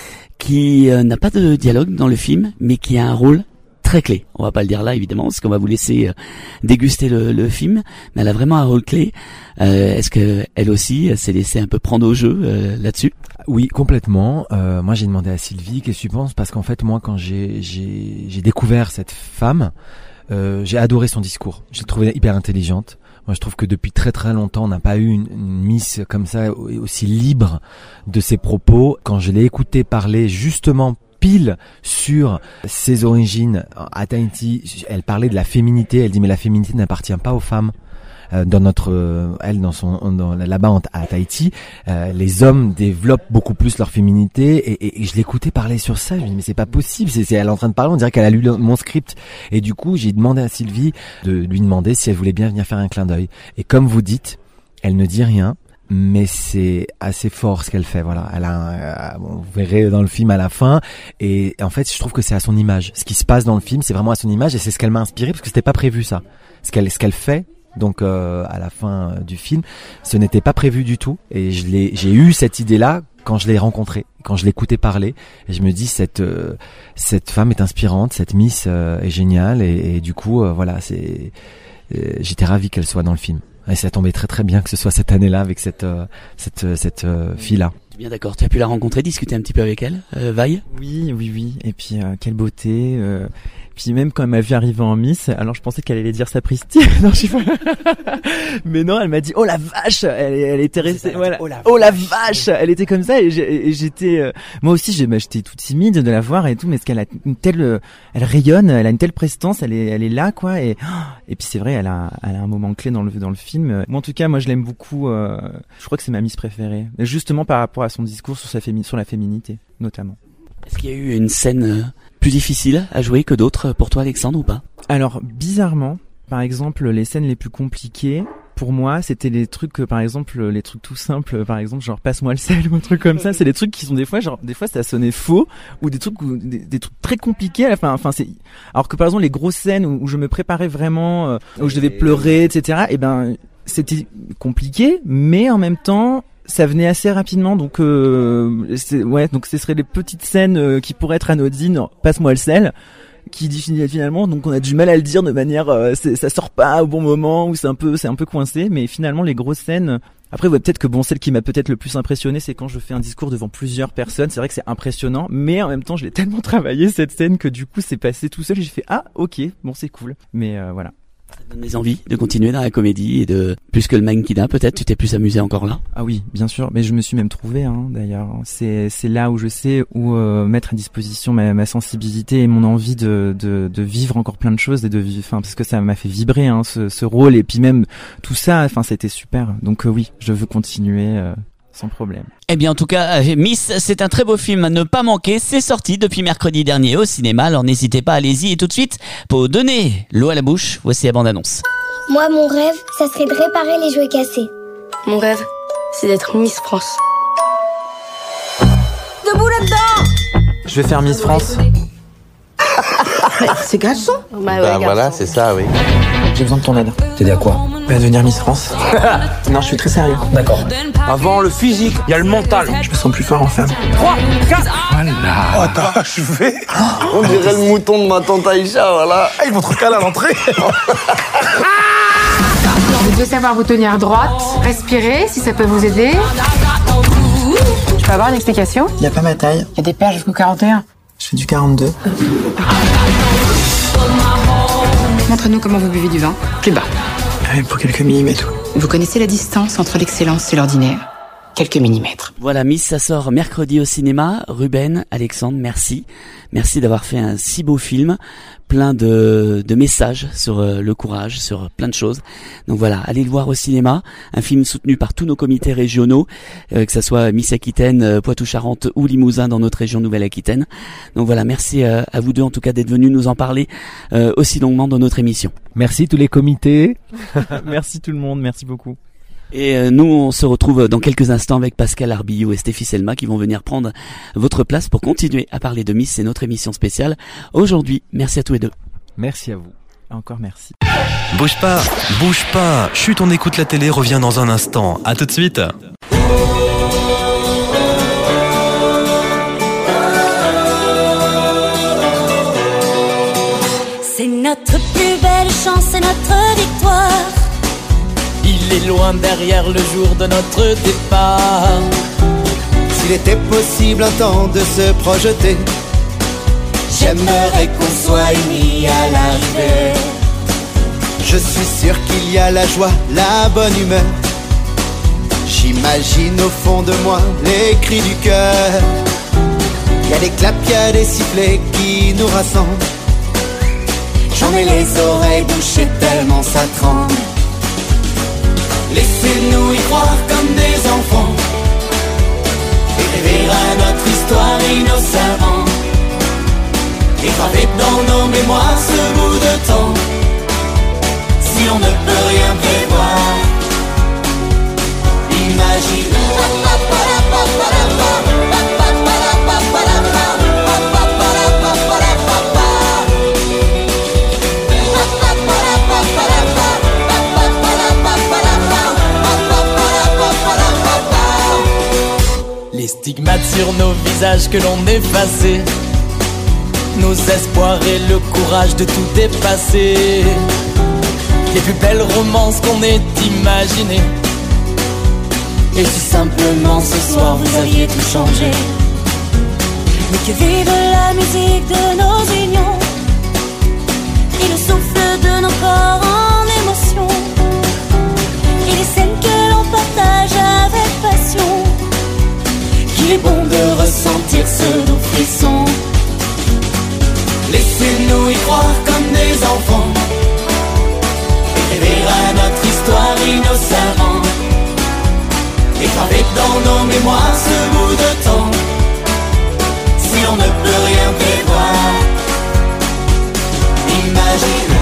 qui euh, n'a pas de dialogue dans le film, mais qui a un rôle très clé. On va pas le dire là, évidemment, parce qu'on va vous laisser euh, déguster le, le film, mais elle a vraiment un rôle clé. Euh, est-ce que elle aussi elle s'est laissée un peu prendre au jeu euh, là-dessus? Oui, complètement. Euh, moi, j'ai demandé à Sylvie qu'est-ce que tu penses, parce qu'en fait, moi, quand j'ai j'ai j'ai découvert cette femme, euh, j'ai adoré son discours. Je l'ai trouvée hyper intelligente. Moi, je trouve que depuis très très longtemps, on n'a pas eu une, une Miss comme ça, aussi libre de ses propos. Quand je l'ai écoutée parler justement pile sur ses origines à Tahiti, elle parlait de la féminité. Elle dit mais la féminité n'appartient pas aux femmes. Euh, dans notre, euh, elle dans son, dans, là-bas à Tahiti, euh, les hommes développent beaucoup plus leur féminité et, et, et je l'écoutais parler sur ça. Je me dis mais c'est pas possible. C'est, c'est elle est en train de parler. On dirait qu'elle a lu le, mon script. Et du coup, j'ai demandé à Sylvie de lui demander si elle voulait bien venir faire un clin d'œil. Et comme vous dites, elle ne dit rien. Mais c'est assez fort ce qu'elle fait, voilà. Elle a, un, euh, bon, vous verrez dans le film à la fin. Et en fait, je trouve que c'est à son image. Ce qui se passe dans le film, c'est vraiment à son image et c'est ce qu'elle m'a inspiré parce que c'était pas prévu ça. Ce qu'elle, ce qu'elle fait. Donc euh, à la fin euh, du film, ce n'était pas prévu du tout et je l'ai, j'ai eu cette idée-là quand je l'ai rencontrée, quand je l'écoutais parler et je me dis cette euh, cette femme est inspirante, cette Miss euh, est géniale et, et du coup euh, voilà, c'est euh, j'étais ravi qu'elle soit dans le film et ça tombait très très bien que ce soit cette année-là avec cette euh, cette cette euh, fille-là. Bien d'accord, tu as pu la rencontrer, discuter un petit peu avec elle, euh, Vaille? Oui, oui, oui. Et puis euh, quelle beauté. Euh... Puis même quand elle m'a vu arriver en Miss, alors je pensais qu'elle allait dire sapristi. Non, je sais pas. Mais non, elle m'a dit oh la vache. Elle, elle était restée. Voilà. Oh, la, oh la vache. Elle était comme ça et, j'ai, et j'étais. Euh... Moi aussi, j'ai, bah, j'étais toute timide de la voir et tout, mais parce qu'elle a une telle, euh, elle rayonne, elle a une telle prestance, elle est, elle est là quoi. Et et puis c'est vrai, elle a, elle a un moment clé dans le dans le film. Moi en tout cas, moi je l'aime beaucoup. Euh... Je crois que c'est ma Miss préférée, justement par rapport à son discours sur sa fémi- sur la féminité, notamment. Est-ce qu'il y a eu une scène plus difficile à jouer que d'autres pour toi, Alexandre, ou pas? Alors, bizarrement, par exemple, les scènes les plus compliquées, pour moi, c'était les trucs, par exemple, les trucs tout simples, par exemple, genre passe-moi le sel ou un truc comme ça. C'est des trucs qui sont des fois, genre, des fois, ça sonnait faux ou des trucs, où, des, des trucs très compliqués à la fin. Enfin, c'est, alors que par exemple, les grosses scènes où, où je me préparais vraiment, euh, où je devais pleurer, et cetera. Et ben, c'était compliqué, mais en même temps, ça venait assez rapidement, donc euh, c'est, ouais, donc ce seraient les petites scènes euh, qui pourraient être anodines. Passe-moi le sel, qui dit finalement, donc on a du mal à le dire de manière, euh, c'est, ça sort pas au bon moment ou c'est un peu, c'est un peu coincé. Mais finalement, les grosses scènes. Après, ouais, peut-être que bon, celle qui m'a peut-être le plus impressionné, c'est quand je fais un discours devant plusieurs personnes. C'est vrai que c'est impressionnant, mais en même temps, je l'ai tellement travaillé cette scène que du coup, c'est passé tout seul. Et j'ai fait ah, ok, bon, c'est cool. Mais euh, voilà. Ça donne des envies de continuer dans la comédie et de plus que le mannequinat, peut-être tu t'es plus amusé encore là. Ah oui, bien sûr, mais je me suis même trouvé hein, d'ailleurs. C'est c'est là où je sais où euh, mettre à disposition ma, ma sensibilité et mon envie de de de vivre encore plein de choses et de vivre, enfin parce que ça m'a fait vibrer hein, ce ce rôle et puis même tout ça, enfin c'était super. Donc euh, oui, je veux continuer. Euh, Sans problème. Eh bien, en tout cas, Miss, c'est un très beau film à ne pas manquer. C'est sorti depuis mercredi dernier au cinéma. Alors n'hésitez pas, allez-y. Et tout de suite, pour donner l'eau à la bouche, voici la bande-annonce. Moi, mon rêve, ça serait de réparer les jouets cassés. Mon rêve, c'est d'être Miss France. Debout là-dedans! Je vais faire Miss France. C'est garçon. Bah, ouais, bah voilà, c'est ça, oui. J'ai besoin de ton aide. T'aider à quoi? À devenir Miss France. Non, je suis très sérieux. D'accord. Avant le physique, il y a le mental. Je me sens plus fort en femme. trois, quatre. Voilà. Oh, attends, je vais. On dirait le mouton de ma tante Aïcha, voilà. Ah, ils vont te recaler à l'entrée. Vous devez savoir vous tenir droite, respirer si ça peut vous aider. Je peux avoir une explication? Il n'y a pas ma taille. Il y a des paires jusqu'au quarante et un. Je fais du quarante-deux. Montrez-nous comment vous buvez du vin. Plus bas. Ouais, pour quelques millimètres. Vous connaissez la distance entre l'excellence et l'ordinaire? Quelques millimètres. Voilà, Miss, ça sort mercredi au cinéma. Ruben, Alexandre, merci. Merci d'avoir fait un si beau film, plein de, de messages sur euh, le courage, sur plein de choses. Donc voilà, allez le voir au cinéma. Un film soutenu par tous nos comités régionaux, euh, que ça soit Miss Aquitaine, euh, Poitou-Charentes ou Limousin dans notre région Nouvelle-Aquitaine. Donc voilà, merci euh, à vous deux en tout cas d'être venus nous en parler euh, aussi longuement dans notre émission. Merci tous les comités. Merci tout le monde, merci beaucoup. Et euh, nous, on se retrouve dans quelques instants avec Pascal Arbillou et Stéphie Selma qui vont venir prendre votre place pour continuer à parler de Miss. C'est notre émission spéciale aujourd'hui. Merci à tous les deux. Merci à vous. Encore merci. Bouge pas, bouge pas. Chut, on écoute la télé, revient dans un instant. À tout de suite. C'est notre plus belle chance, c'est notre victoire. Il est loin derrière le jour de notre départ. S'il était possible un temps de se projeter, j'aimerais qu'on soit unis à l'arrivée. Je suis sûr qu'il y a la joie, la bonne humeur. J'imagine au fond de moi les cris du cœur. Il y a des claps, il y a des sifflets qui nous rassemblent. J'en ai les oreilles bouchées tellement ça tremble. Laissez-nous y croire comme des enfants et rêver à notre histoire innocemment. Et graver dans nos mémoires ce bout de temps. Si on ne peut rien prévoir, imagine. Les stigmates sur nos visages que l'on effaçait, nos espoirs et le courage de tout dépasser. Les plus belles romances qu'on ait imaginées. Et si simplement ce soir vous aviez tout changé. Mais que vive la musique de nos unions et le souffle de nos corps en émotion et les scènes que l'on partage avec passion. Qu'il est bon de ressentir ce doux frisson. Laissez-nous y croire comme des enfants et rêver à notre histoire innocemment. Et graver dans nos mémoires ce bout de temps. Si on ne peut rien prévoir, imagine.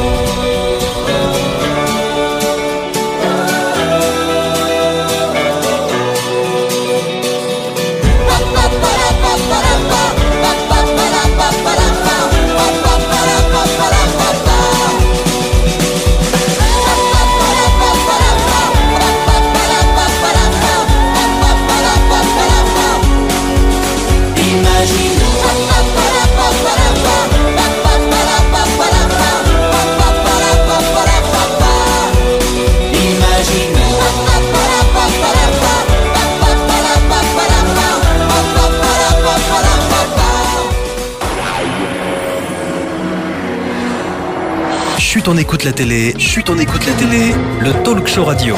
Chut, on écoute la télé. Chut, on écoute la télé. Le talk show radio.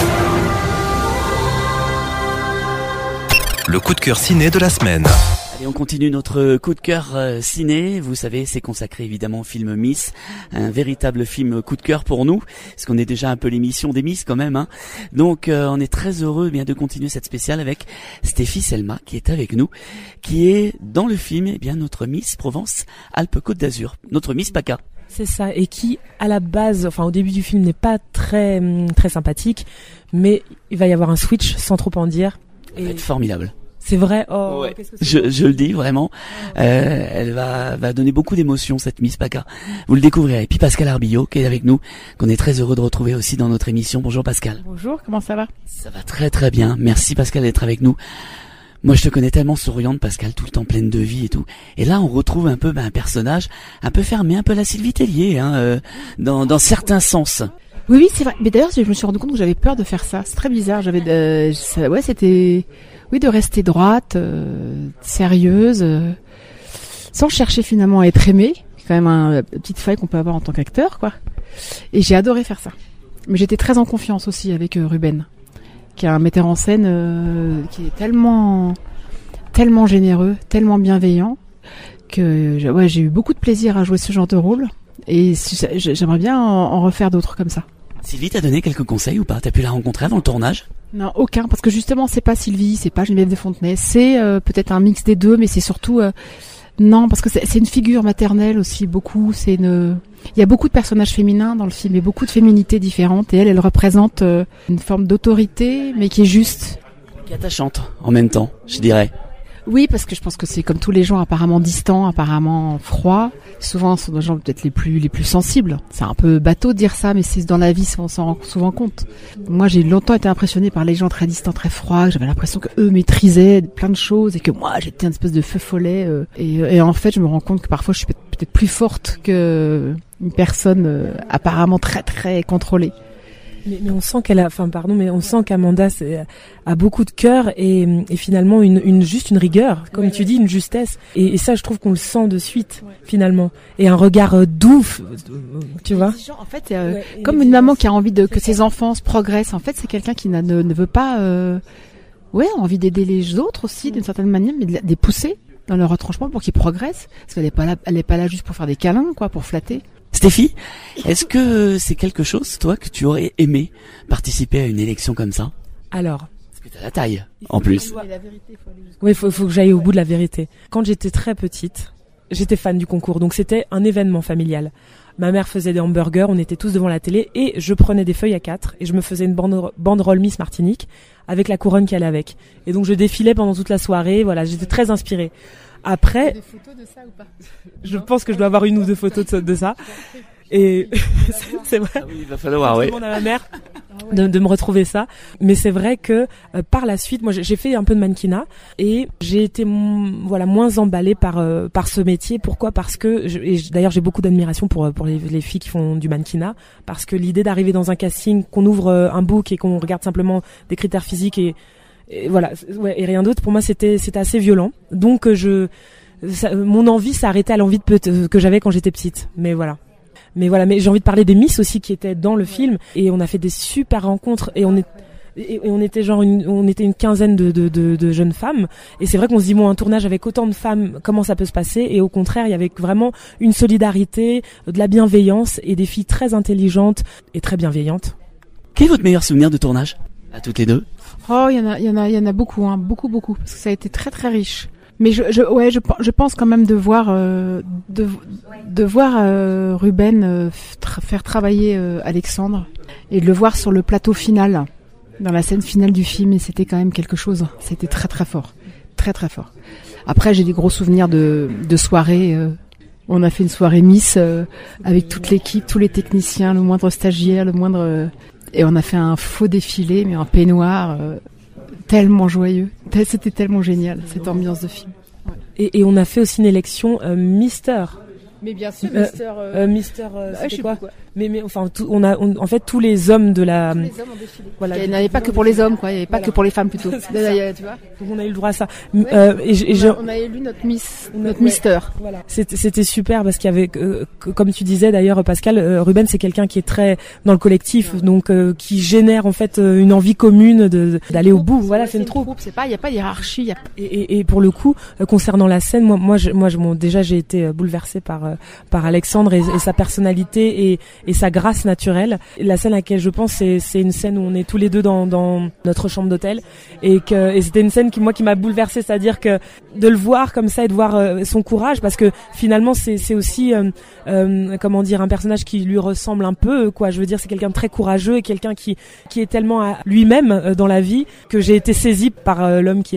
Le coup de cœur ciné de la semaine. Et on continue notre coup de cœur euh, ciné. Vous savez, c'est consacré évidemment au film Miss, un véritable film coup de cœur pour nous, parce qu'on est déjà un peu l'émission des Miss quand même. Hein. Donc, euh, on est très heureux eh bien de continuer cette spéciale avec Stéphie Selma qui est avec nous, qui est dans le film eh bien notre Miss Provence-Alpes-Côte d'Azur, notre Miss PACA. C'est ça, et qui, à la base, enfin au début du film, n'est pas très très sympathique, mais il va y avoir un switch, sans trop en dire. Ça va être formidable. C'est vrai. Oh, ouais. qu'est-ce que c'est Je, je le dis vraiment. Euh, elle va, va donner beaucoup d'émotions, cette Miss PACA. Vous le découvrirez. Et puis Pascal Arbillot, qui est avec nous, qu'on est très heureux de retrouver aussi dans notre émission. Bonjour Pascal. Bonjour, comment ça va? Ça va très très bien. Merci Pascal d'être avec nous. Moi, je te connais tellement souriante, Pascal, tout le temps pleine de vie et tout. Et là, on retrouve un peu ben, un personnage un peu fermé, un peu la Sylvie Tellier, hein, euh, dans, dans certains sens. Oui, oui, c'est vrai. Mais d'ailleurs, je me suis rendu compte que j'avais peur de faire ça. C'est très bizarre. J'avais, euh, ça, ouais, c'était, oui, de rester droite, euh, sérieuse, euh, sans chercher finalement à être aimée. C'est quand même un, une petite faille qu'on peut avoir en tant qu'acteur, quoi. Et j'ai adoré faire ça. Mais j'étais très en confiance aussi avec euh, Ruben, qui est un metteur en scène euh, qui est tellement, tellement généreux, tellement bienveillant, que ouais, j'ai eu beaucoup de plaisir à jouer ce genre de rôle. Et j'aimerais bien en, en refaire d'autres comme ça. Sylvie t'a donné quelques conseils ou pas? T'as pu la rencontrer avant le tournage? Non, aucun, parce que justement c'est pas Sylvie, c'est pas Geneviève de Fontenay, c'est euh, peut-être un mix des deux, mais c'est surtout euh, non, parce que c'est, c'est une figure maternelle aussi beaucoup. C'est une, il y a beaucoup de personnages féminins dans le film et beaucoup de féminités différentes, et elle, elle représente euh, une forme d'autorité, mais qui est juste, qui est attachante en même temps, je dirais. Oui, parce que je pense que c'est comme tous les gens apparemment distants, apparemment froids. Souvent, ce sont des gens peut-être les plus les plus sensibles. C'est un peu bateau de dire ça, mais c'est dans la vie, on s'en rend souvent compte. Moi, j'ai longtemps été impressionnée par les gens très distants, très froids. J'avais l'impression que eux maîtrisaient plein de choses et que moi, j'étais une espèce de feu follet. Euh, et, et en fait, je me rends compte que parfois, je suis peut-être plus forte que une personne euh, apparemment très très contrôlée. Mais, mais on sent qu'elle a, enfin pardon, mais on sent qu'Amanda c'est, a beaucoup de cœur et, et finalement une, une juste une rigueur, comme ouais, tu ouais. dis, une justesse. Et, et ça, je trouve qu'on le sent de suite ouais. finalement. Et un regard euh, doux, tu vois. En fait, euh, ouais, comme une maman qui a envie de que ses enfants se progressent. En fait, c'est quelqu'un qui n'a, ne, ne veut pas, euh, ouais, envie d'aider les autres aussi d'une certaine manière, mais de les pousser dans leur retranchement pour qu'ils progressent. Parce qu'elle est pas là, elle est pas là juste pour faire des câlins, quoi, pour flatter. Stéphie, est-ce que c'est quelque chose, toi, que tu aurais aimé participer à une élection comme ça? Alors, parce que t'as la taille, en plus. Oui, il faut, faut que j'aille au bout de la vérité. Quand j'étais très petite, j'étais fan du concours, donc c'était un événement familial. Ma mère faisait des hamburgers, on était tous devant la télé, et je prenais des feuilles à quatre, et je me faisais une bande, banderole Miss Martinique, avec la couronne qui allait avec. Et donc je défilais pendant toute la soirée, voilà, j'étais très inspirée. Après, des photos de ça ou pas? Je pense que je dois avoir une ou deux photos de, de ça. Et c'est, c'est vrai. Ah oui, il va falloir, oui. Je demande à ma mère de, de me retrouver ça. Mais c'est vrai que euh, par la suite, moi, j'ai fait un peu de mannequinat et j'ai été, m- voilà, moins emballée par euh, par ce métier. Pourquoi? Parce que, je, et d'ailleurs, j'ai beaucoup d'admiration pour pour les, les filles qui font du mannequinat, parce que l'idée d'arriver dans un casting, qu'on ouvre euh, un book et qu'on regarde simplement des critères physiques et Et voilà, ouais, et rien d'autre. Pour moi, c'était c'était assez violent. Donc, je, ça, mon envie s'est arrêtée à l'envie de peut- que j'avais quand j'étais petite. Mais voilà, mais voilà, mais j'ai envie de parler des Miss aussi qui étaient dans le film. Et on a fait des super rencontres. Et on est, et, et on était genre une, on était une quinzaine de, de de de jeunes femmes. Et c'est vrai qu'on se dit bon, un tournage avec autant de femmes, comment ça peut se passer? Et au contraire, il y avait vraiment une solidarité, de la bienveillance et des filles très intelligentes et très bienveillantes. Quel est votre meilleur souvenir de tournage à toutes les deux? Oh, il y en a, il y en a, il y en a beaucoup, hein, beaucoup, beaucoup, parce que ça a été très, très riche. Mais je, je ouais, je, je pense quand même de voir, euh, de, de voir euh, Ruben euh, tra- faire travailler euh, Alexandre et de le voir sur le plateau final, dans la scène finale du film, et c'était quand même quelque chose. C'était très, très fort, très, très fort. Après, j'ai des gros souvenirs de, de soirées. Euh, on a fait une soirée Miss euh, avec toute l'équipe, tous les techniciens, le moindre stagiaire, le moindre. Euh, Et on a fait un faux défilé, mais en peignoir, euh, tellement joyeux. C'était tellement génial, cette ambiance de film. Ouais. Et, et on a fait aussi une élection euh, Mister. Mais bien sûr, euh, Mister. Euh, euh, Mister, euh, ah, c'était quoi, quoi Mais mais enfin, tout, on a, on, en fait, tous les hommes de la. Tous les hommes ont défilé. Voilà. Il n'y avait pas que pour les hommes, quoi. Il n'y avait pas voilà. que pour les femmes plutôt. Là, tu vois. Donc on a eu le droit à ça. Ouais. Euh, et je, et je, on, a, on a élu notre Miss, notre ouais. Mister. Voilà. C'était, c'était super parce qu'il y avait, euh, comme tu disais d'ailleurs, Pascal, euh, Ruben, c'est quelqu'un qui est très dans le collectif, ouais. donc euh, qui génère en fait euh, une envie commune de d'aller au bout. Voilà, c'est une troupe. C'est pas, il y a pas de hiérarchie. Y a... Et, et, et pour le coup, euh, concernant la scène, moi, moi, je, moi, je, bon, déjà, j'ai été bouleversée par euh, par Alexandre et, et sa personnalité et, et sa grâce naturelle. La scène à laquelle je pense, c'est, c'est une scène où on est tous les deux dans, dans notre chambre d'hôtel et que et c'était une scène qui moi qui m'a bouleversée, c'est-à-dire que de le voir comme ça et de voir euh, son courage, parce que finalement c'est c'est aussi euh, euh, comment dire, un personnage qui lui ressemble un peu, quoi. Je veux dire, c'est quelqu'un de très courageux et quelqu'un qui qui est tellement à lui-même euh, dans la vie que j'ai été saisie par euh, l'homme qu'il est.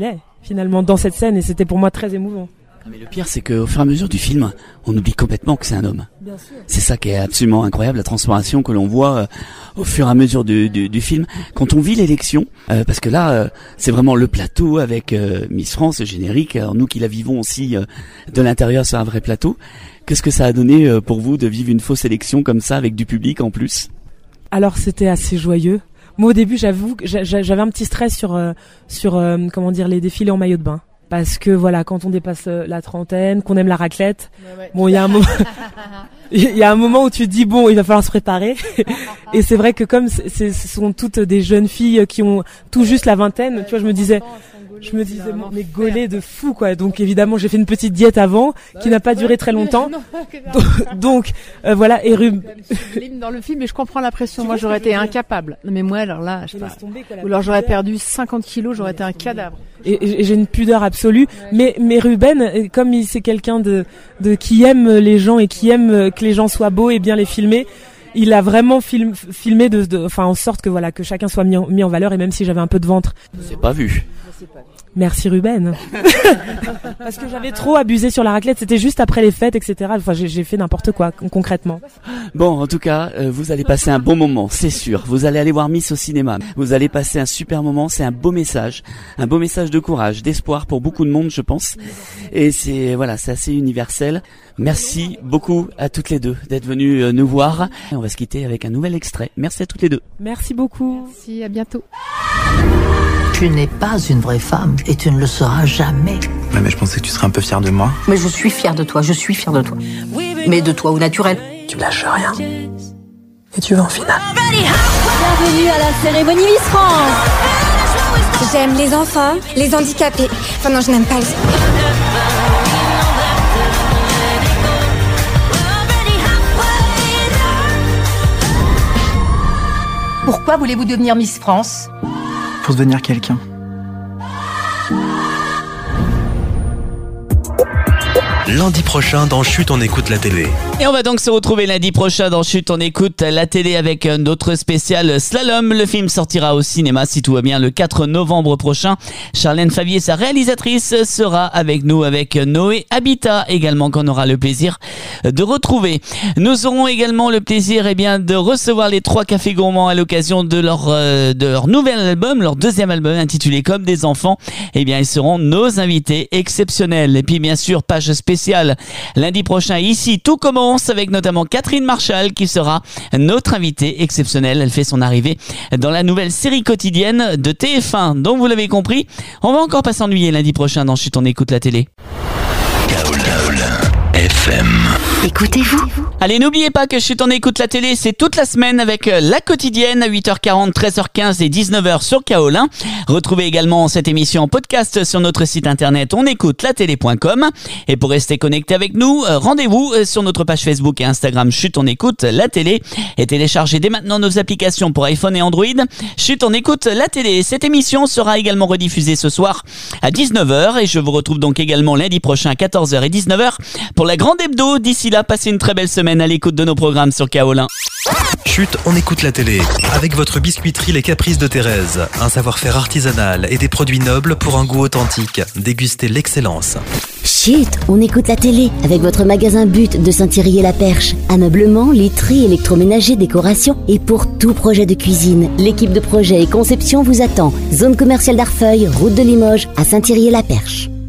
finalement dans cette scène et c'était pour moi très émouvant. Mais le pire, c'est qu'au fur et à mesure du film, on oublie complètement que c'est un homme. Bien sûr. C'est ça qui est absolument incroyable, la transformation que l'on voit euh, au fur et à mesure du, du, du film. Quand on vit l'élection, euh, parce que là, euh, c'est vraiment le plateau avec euh, Miss France, le générique. Alors nous qui la vivons aussi euh, de l'intérieur sur un vrai plateau, qu'est-ce que ça a donné euh, pour vous de vivre une fausse élection comme ça avec du public en plus? Alors c'était assez joyeux. Moi au début, j'avoue que j'avais un petit stress sur euh, sur euh, comment dire les défilés en maillot de bain. Parce que voilà, quand on dépasse la trentaine, qu'on aime la raclette, ouais, ouais. bon, il y a un moment, il y a un moment où tu te dis bon, il va falloir se préparer. Et c'est vrai que comme c'est, ce sont toutes des jeunes filles qui ont tout juste la vingtaine, ouais, tu vois, je me disais, je me disais, mais gaulé de fou quoi. Donc évidemment, j'ai fait une petite diète avant, qui n'a pas duré très longtemps. Donc, donc euh, voilà, et Rub... dans le film, mais je comprends la pression. Moi, j'aurais été incapable. Mais moi, alors là, je sais pas. Ou alors j'aurais perdu cinquante kilos, j'aurais été un cadavre. Et, et j'ai une pudeur absolue, mais mais Ruben, comme il c'est quelqu'un de de qui aime les gens et qui aime que les gens soient beaux et bien les filmer, il a vraiment film, filmé de, de enfin en sorte que voilà que chacun soit mis en, mis en valeur et même si j'avais un peu de ventre. C'est pas vu. Merci Ruben. Parce que j'avais trop abusé sur la raclette, c'était juste après les fêtes, et cetera. Enfin, j'ai, j'ai fait n'importe quoi, concrètement. Bon, en tout cas, euh, vous allez passer un bon moment, c'est sûr. Vous allez aller voir Miss au cinéma. Vous allez passer un super moment, c'est un beau message. Un beau message de courage, d'espoir pour beaucoup de monde, je pense. Et c'est, voilà, c'est assez universel. Merci beaucoup à toutes les deux d'être venues euh, nous voir. Et on va se quitter avec un nouvel extrait. Merci à toutes les deux. Merci beaucoup. Merci, à bientôt. Tu n'es pas une vraie femme et tu ne le seras jamais. Ouais, mais je pensais que tu serais un peu fière de moi. Mais je suis fière de toi, je suis fière de toi. Mais de toi au naturel. Tu lâches rien. Et tu vas en finale. Bienvenue à la cérémonie Miss France. J'aime les enfants, les handicapés. Enfin non, je n'aime pas les... Pourquoi voulez-vous devenir Miss France ? Pour devenir quelqu'un. Lundi prochain dans Chut, on écoute la télé. Et on va donc se retrouver lundi prochain dans Chut, on écoute la télé avec notre spécial Slalom. Le film sortira au cinéma si tout va bien le quatre novembre prochain. Charlène Favier, sa réalisatrice, sera avec nous avec Noé Habitat également qu'on aura le plaisir de retrouver. Nous aurons également le plaisir eh bien, de recevoir les trois cafés gourmands à l'occasion de leur, euh, de leur nouvel album, leur deuxième album intitulé Comme des enfants. Eh bien, ils seront nos invités exceptionnels. Et puis bien sûr, page spéciale Spécial. Lundi prochain, ici, tout commence avec notamment Catherine Marchal qui sera notre invitée exceptionnelle. Elle fait son arrivée dans la nouvelle série quotidienne de T F un. Donc, vous l'avez compris, on va encore pas s'ennuyer lundi prochain dans Chut, on écoute la télé. F M. Écoutez-vous. Allez, n'oubliez pas que Chut, on écoute la télé, c'est toute la semaine avec la quotidienne à huit heures quarante, treize heures quinze et dix-neuf heures sur Kaolin. Retrouvez également cette émission en podcast sur notre site internet onécoutelatélé point com. Et pour rester connecté avec nous, rendez-vous sur notre page Facebook et Instagram Chut, on écoute la télé. Et téléchargez dès maintenant nos applications pour iPhone et Android. Chut, on écoute la télé. Cette émission sera également rediffusée ce soir à dix-neuf heures. Et je vous retrouve donc également lundi prochain à quatorze heures et dix-neuf heures pour la grande hebdo. D'ici là, passez une très belle semaine à l'écoute de nos programmes sur Kaolin. Chut, on écoute la télé. Avec votre biscuiterie Les Caprices de Thérèse. Un savoir-faire artisanal et des produits nobles pour un goût authentique. Dégustez l'excellence. Chut, on écoute la télé. Avec votre magasin But de Saint-Thierry-la-Perche. Ameublement, literie, électroménager, décoration. Et pour tout projet de cuisine, l'équipe de projet et conception vous attend. Zone commerciale d'Arfeuil, route de Limoges, à Saint-Thierry-la-Perche.